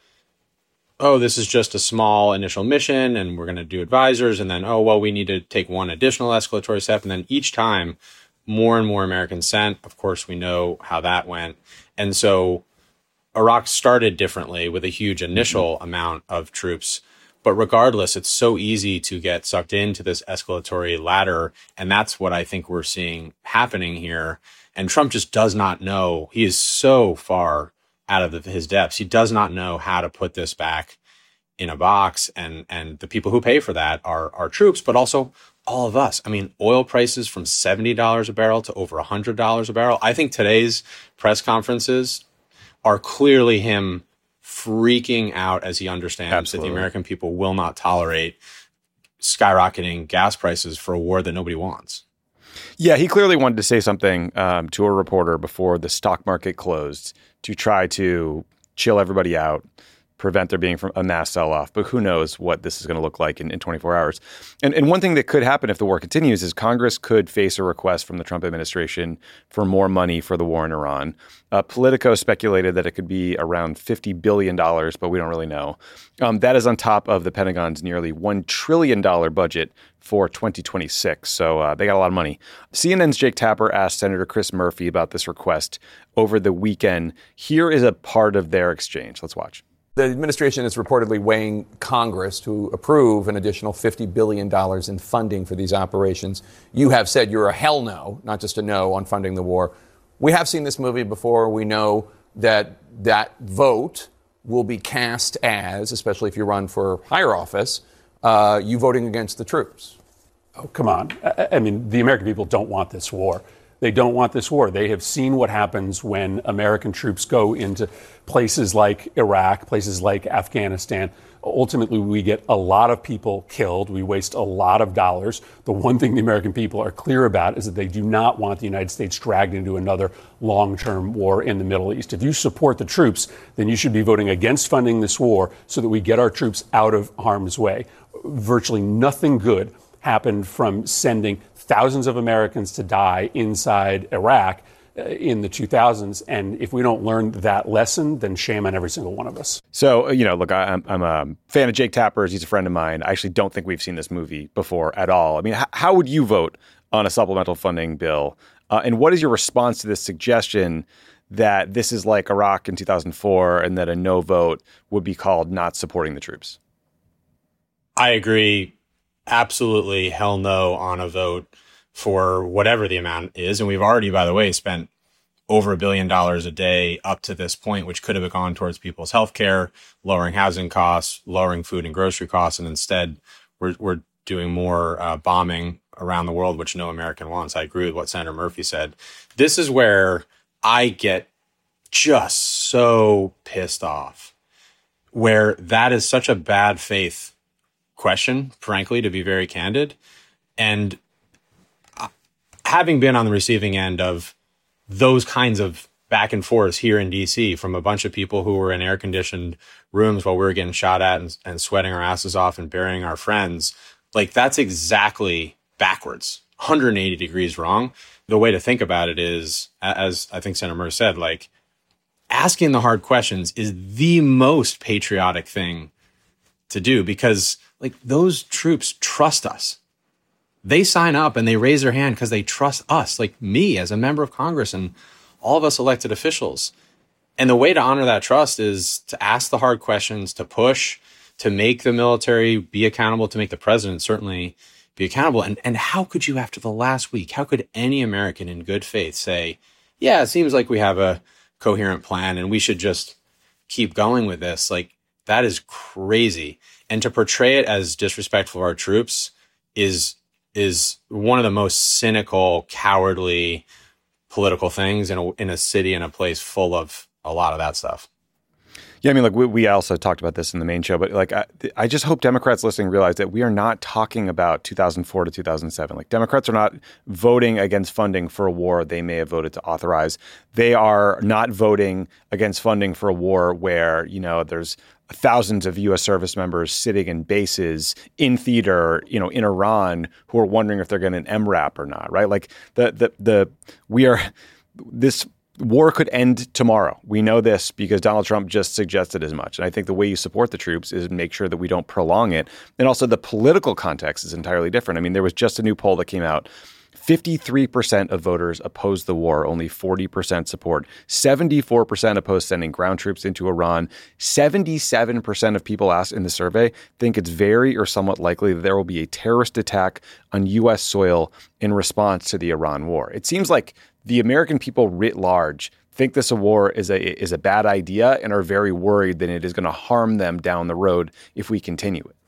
oh, this is just a small initial mission and we're going to do advisors. And then, oh, well, we need to take one additional escalatory step. And then each time more and more Americans sent. Of course, we know how that went. And so Iraq started differently with a huge initial mm-hmm. amount of troops. But regardless, it's so easy to get sucked into this escalatory ladder. And that's what I think we're seeing happening here. And Trump just does not know. He is so far out of the, his depths. He does not know how to put this back in a box. And and the people who pay for that are are troops, but also all of us. I mean, oil prices from seventy dollars a barrel to over one hundred dollars a barrel. I think today's press conferences are clearly him freaking out as he understands Absolutely. that the American people will not tolerate skyrocketing gas prices for a war that nobody wants. Yeah, he clearly wanted to say something um, to a reporter before the stock market closed to try to chill everybody out, prevent there being a mass sell-off. But who knows what this is going to look like in, in twenty-four hours. And, and one thing that could happen if the war continues is Congress could face a request from the Trump administration for more money for the war in Iran. Uh, Politico speculated that it could be around fifty billion dollars, but we don't really know. Um, that is on top of the Pentagon's nearly one trillion dollars budget for twenty twenty-six. So uh, they got a lot of money. C N N's Jake Tapper asked Senator Chris Murphy about this request over the weekend. Here is a part of their exchange. Let's watch. The administration is reportedly weighing Congress to approve an additional fifty billion dollars in funding for these operations. You have said you're a hell no, not just a no, on funding the war. We have seen this movie before. We know that that vote will be cast as, especially if you run for higher office, uh, you voting against the troops. Oh, come on. I, I mean, the American people don't want this war. They don't want this war. They have seen what happens when American troops go into places like Iraq, places like Afghanistan. Ultimately, we get a lot of people killed. We waste a lot of dollars. The one thing the American people are clear about is that they do not want the United States dragged into another long-term war in the Middle East. If you support the troops, then you should be voting against funding this war so that we get our troops out of harm's way. Virtually nothing good happened from sending thousands of Americans to die inside Iraq uh, in the two thousands. And if we don't learn that lesson, then shame on every single one of us. So, you know, look, I, I'm, I'm a fan of Jake Tapper's. He's a friend of mine. I actually don't think we've seen this movie before at all. I mean, h- how would you vote on a supplemental funding bill? Uh, and what is your response to this suggestion that this is like Iraq in two thousand four and that a no vote would be called not supporting the troops? I agree. Absolutely hell no on a vote for whatever the amount is. And we've already, by the way, spent over a billion dollars a day up to this point, which could have gone towards people's health care, lowering housing costs, lowering food and grocery costs. And instead, we're, we're doing more uh, bombing around the world, which no American wants. I agree with what Senator Murphy said. This is where I get just so pissed off, where that is such a bad faith question, frankly, to be very candid. And having been on the receiving end of those kinds of back and forths here in D C from a bunch of people who were in air conditioned rooms while we were getting shot at and, and sweating our asses off and burying our friends, like that's exactly backwards, one hundred eighty degrees wrong. the way to think about it is, as I think Senator Murr said, like, asking the hard questions is the most patriotic thing to do, because like those troops trust us. They sign up and they raise their hand because they trust us, like me as a member of Congress and all of us elected officials. And the way to honor that trust is to ask the hard questions, to push, to make the military be accountable, to make the president certainly be accountable. And, and how could you, after the last week, how could any American in good faith say, yeah, it seems like we have a coherent plan and we should just keep going with this? Like, that is crazy. And to portray it as disrespectful of our troops is is one of the most cynical, cowardly political things in a, in a city and a place full of a lot of that stuff. Yeah, I mean, like we, we also talked about this in the main show, but like I, I just hope Democrats listening realize that we are not talking about two thousand four to two thousand seven. Like, Democrats are not voting against funding for a war they may have voted to authorize. They are not voting against funding for a war where, you know, there's thousands of U S service members sitting in bases in theater, you know, in Iran, who are wondering if they're getting an M RAP or not, right? Like the the the we are this. War could end tomorrow. We know this because Donald Trump just suggested as much. And I think the way you support the troops is make sure that we don't prolong it. And also the political context is entirely different. I mean, there was just a new poll that came out. fifty-three percent of voters oppose the war, only forty percent support. seventy-four percent oppose sending ground troops into Iran. seventy-seven percent of people asked in the survey think it's very or somewhat likely that there will be a terrorist attack on U S soil in response to the Iran war. It seems like the American people writ large think this war is a is a bad idea and are very worried that it is going to harm them down the road if we continue it.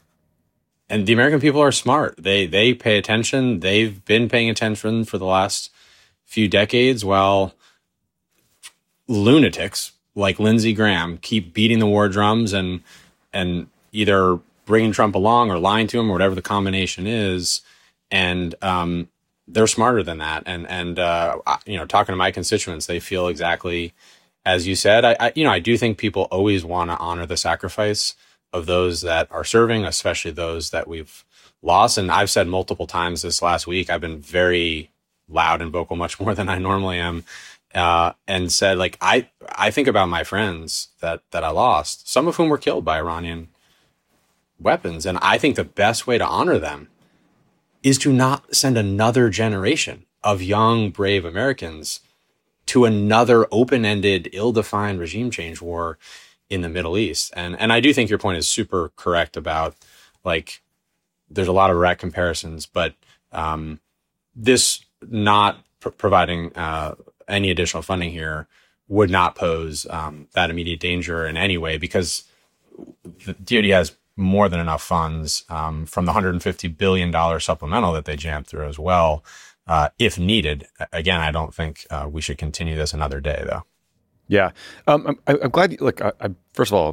And the American people are smart. They they pay attention. They've been paying attention for the last few decades, while lunatics like Lindsey Graham keep beating the war drums and and either bringing Trump along or lying to him or whatever the combination is. And um, they're smarter than that. And and uh, you know, talking to my constituents, they feel exactly as you said. I, I you know I do think people always want to honor the sacrifice of those that are serving, especially those that we've lost. And I've said multiple times this last week, I've been very loud and vocal, much more than I normally am, uh, and said, like, I, I think about my friends that, that I lost, some of whom were killed by Iranian weapons. And I think the best way to honor them is to not send another generation of young, brave Americans to another open-ended, ill-defined regime change war in the Middle East. And and I do think your point is super correct about, like, there's a lot of direct comparisons, but um, this not pr- providing uh, any additional funding here would not pose um, that immediate danger in any way, because the D O D has more than enough funds um, from the one hundred fifty billion dollars supplemental that they jammed through as well, uh, if needed. Again, I don't think uh, we should continue this another day, though. Yeah, um, I'm, I'm glad. You, look, I, I, first of all,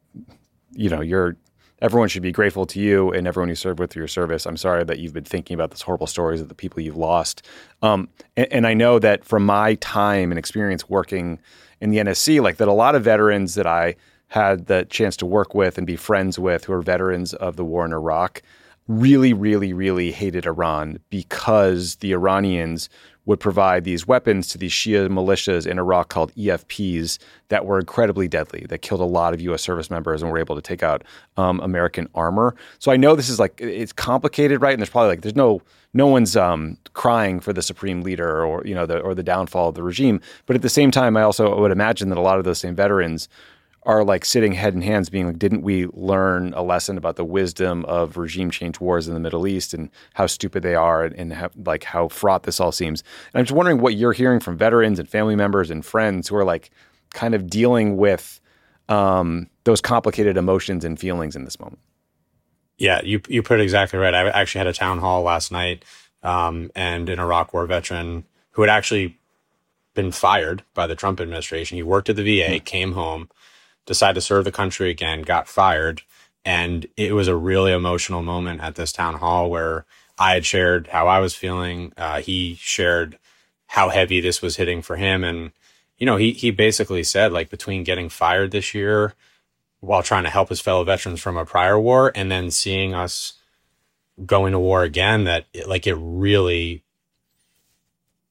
you know, you're everyone should be grateful to you and everyone you served with for your service. I'm sorry that you've been thinking about these horrible stories of the people you've lost. Um, and, and I know that from my time and experience working in the N S C, like that, a lot of veterans that I had the chance to work with and be friends with who are veterans of the war in Iraq really, really, really hated Iran because the Iranians would provide these weapons to these Shia militias in Iraq called E F Ps that were incredibly deadly, that killed a lot of U S service members and were able to take out um, American armor. So I know this is like, it's complicated, right? And there's probably like, there's no, no one's um, crying for the supreme leader or, you know, the, or the downfall of the regime. But at the same time, I also would imagine that a lot of those same veterans are like sitting head in hands being like, didn't we learn a lesson about the wisdom of regime change wars in the Middle East and how stupid they are and, and how, like how fraught this all seems? And I'm just wondering what you're hearing from veterans and family members and friends who are like kind of dealing with um, those complicated emotions and feelings in this moment. Yeah, you you put it exactly right. I actually had a town hall last night um, and an Iraq war veteran who had actually been fired by the Trump administration. He worked at the V A, mm-hmm. came home, decided to serve the country again, got fired. And it was a really emotional moment at this town hall where I had shared how I was feeling. Uh, he shared how heavy this was hitting for him. And, you know, he, he basically said, like, between getting fired this year while trying to help his fellow veterans from a prior war and then seeing us going to war again, that it, like, it really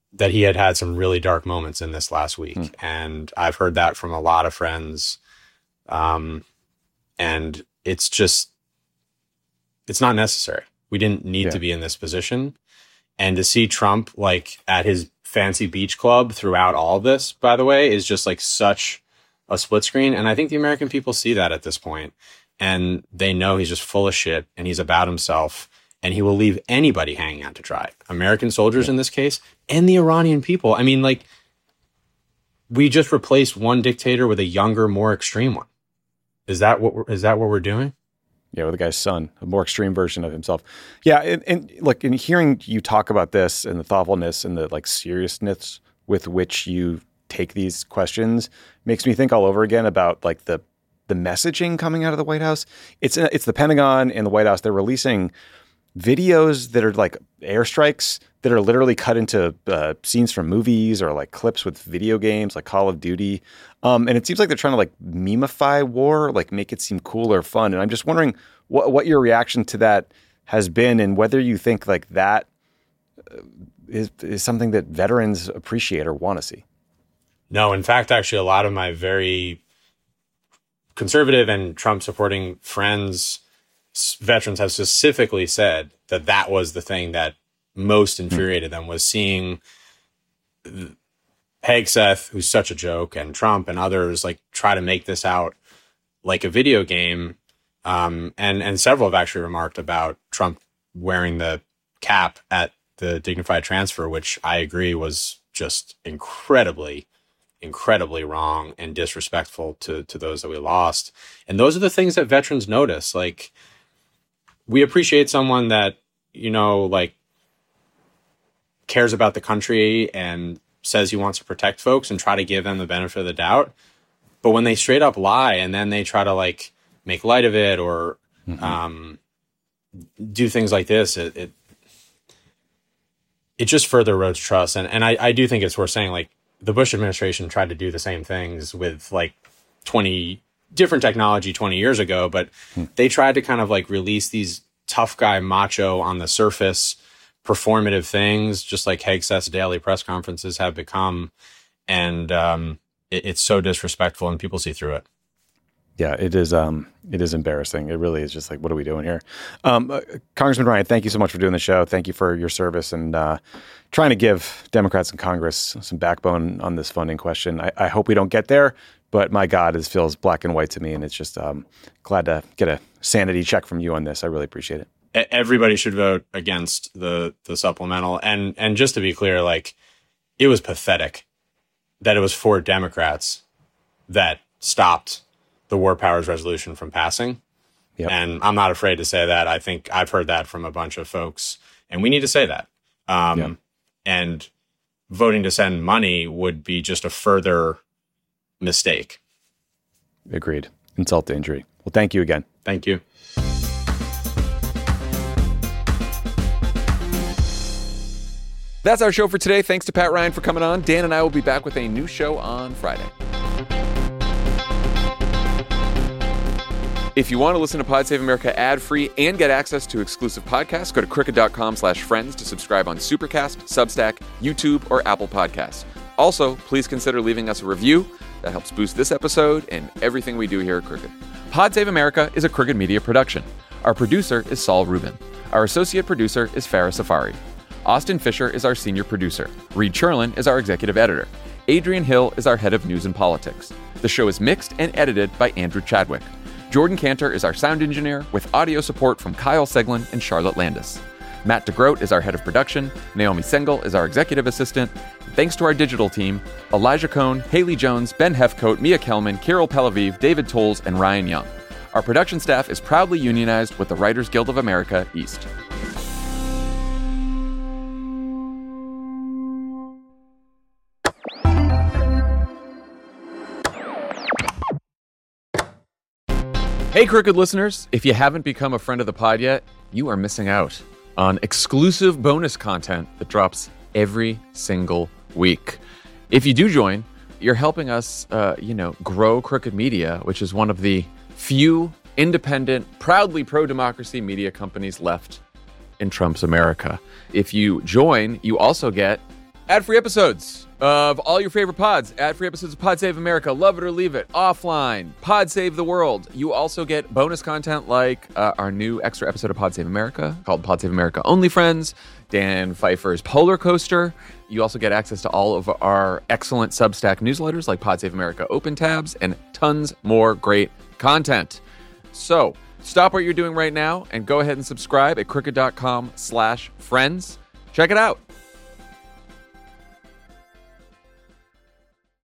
that he had had some really dark moments in this last week. Mm. And I've heard that from a lot of friends. Um, and it's just, it's not necessary. We didn't need yeah. to be in this position. And to see Trump like at his fancy beach club throughout all of this, by the way, is just like such a split screen. And I think the American people see that at this point, and they know he's just full of shit and he's about himself, and he will leave anybody hanging out to dry. American soldiers yeah. in this case, and the Iranian people. I mean, like, we just replaced one dictator with a younger, more extreme one. Is that what we're, is that what we're doing? Yeah, with the guy's son, a more extreme version of himself. Yeah, and, and look, in hearing you talk about this and the thoughtfulness and the like seriousness with which you take these questions makes me think all over again about like the the messaging coming out of the White House. It's it's the Pentagon and the White House. They're releasing videos that are like airstrikes that are literally cut into uh, scenes from movies or like clips with video games like Call of Duty. Um, and it seems like they're trying to like memify war, like make it seem cool or fun. And I'm just wondering what, what your reaction to that has been, and whether you think like that is, is something that veterans appreciate or want to see. No, in fact, actually, a lot of my very conservative and Trump supporting friends, veterans, have specifically said that that was the thing that most infuriated them, was seeing Hegseth, who's such a joke, and Trump and others like try to make this out like a video game. Um, and, and several have actually remarked about Trump wearing the cap at the dignified transfer, which I agree was just incredibly, incredibly wrong and disrespectful to, to those that we lost. And those are the things that veterans notice. Like, we appreciate someone that, you know, like cares about the country and says he wants to protect folks and try to give them the benefit of the doubt. But when they straight up lie and then they try to like make light of it or mm-hmm. um, do things like this, it, it it just further erodes trust. And and I, I do think it's worth saying, like, the Bush administration tried to do the same things with like twenty different technology twenty years ago, but hmm. they tried to kind of like release these tough guy macho on the surface performative things, just like Hegseth's daily press conferences have become. And um, it, it's so disrespectful, and people see through it. Yeah, it is. Um, it is embarrassing. It really is just like, what are we doing here? Um, uh, Congressman Ryan, thank you so much for doing the show. Thank you for your service and uh, trying to give Democrats in Congress some backbone on this funding question. I, I hope we don't get there, but my God, it feels black and white to me, and it's just um, glad to get a sanity check from you on this. I really appreciate it. Everybody should vote against the the supplemental, and and just to be clear, like, it was pathetic that it was four Democrats that stopped the War Powers Resolution from passing. Yep. And I'm not afraid to say that. I think I've heard that from a bunch of folks, and we need to say that. Um, yep. And voting to send money would be just a further mistake. Agreed. Insult to injury. Well, thank you again. Thank you. That's our show for today. Thanks to Pat Ryan for coming on. Dan and I will be back with a new show on Friday. If you want to listen to Pod Save America ad-free and get access to exclusive podcasts, go to crooked.com slash friends to subscribe on Supercast, Substack, YouTube, or Apple Podcasts. Also, please consider leaving us a review. That helps boost this episode and everything we do here at Crooked. Pod Save America is a Crooked Media production. Our producer is Saul Rubin. Our associate producer is Farah Safari. Austin Fisher is our senior producer. Reed Cherlin is our executive editor. Adrian Hill is our head of news and politics. The show is mixed and edited by Andrew Chadwick. Jordan Cantor is our sound engineer, with audio support from Kyle Seglin and Charlotte Landis. Matt DeGroat is our head of production. Naomi Sengel is our executive assistant. Thanks to our digital team, Elijah Cohn, Haley Jones, Ben Hefcoat, Mia Kelman, Kirill Pelaviv, David Tolles, and Ryan Young. Our production staff is proudly unionized with the Writers Guild of America, East. Hey, Crooked listeners, if you haven't become a friend of the pod yet, you are missing out on exclusive bonus content that drops every single week. If you do join, you're helping us, uh, you know, grow Crooked Media, which is one of the few independent, proudly pro-democracy media companies left in Trump's America. If you join, you also get Ad-free episodes of all your favorite pods. Ad-free episodes of Pod Save America, Love It or Leave It, Offline, Pod Save the World. You also get bonus content like uh, our new extra episode of Pod Save America called Pod Save America Only Friends, Dan Pfeiffer's Polar Coaster. You also get access to all of our excellent Substack newsletters like Pod Save America Open Tabs and tons more great content. So stop what you're doing right now and go ahead and subscribe at crooked.com slash friends. Check it out.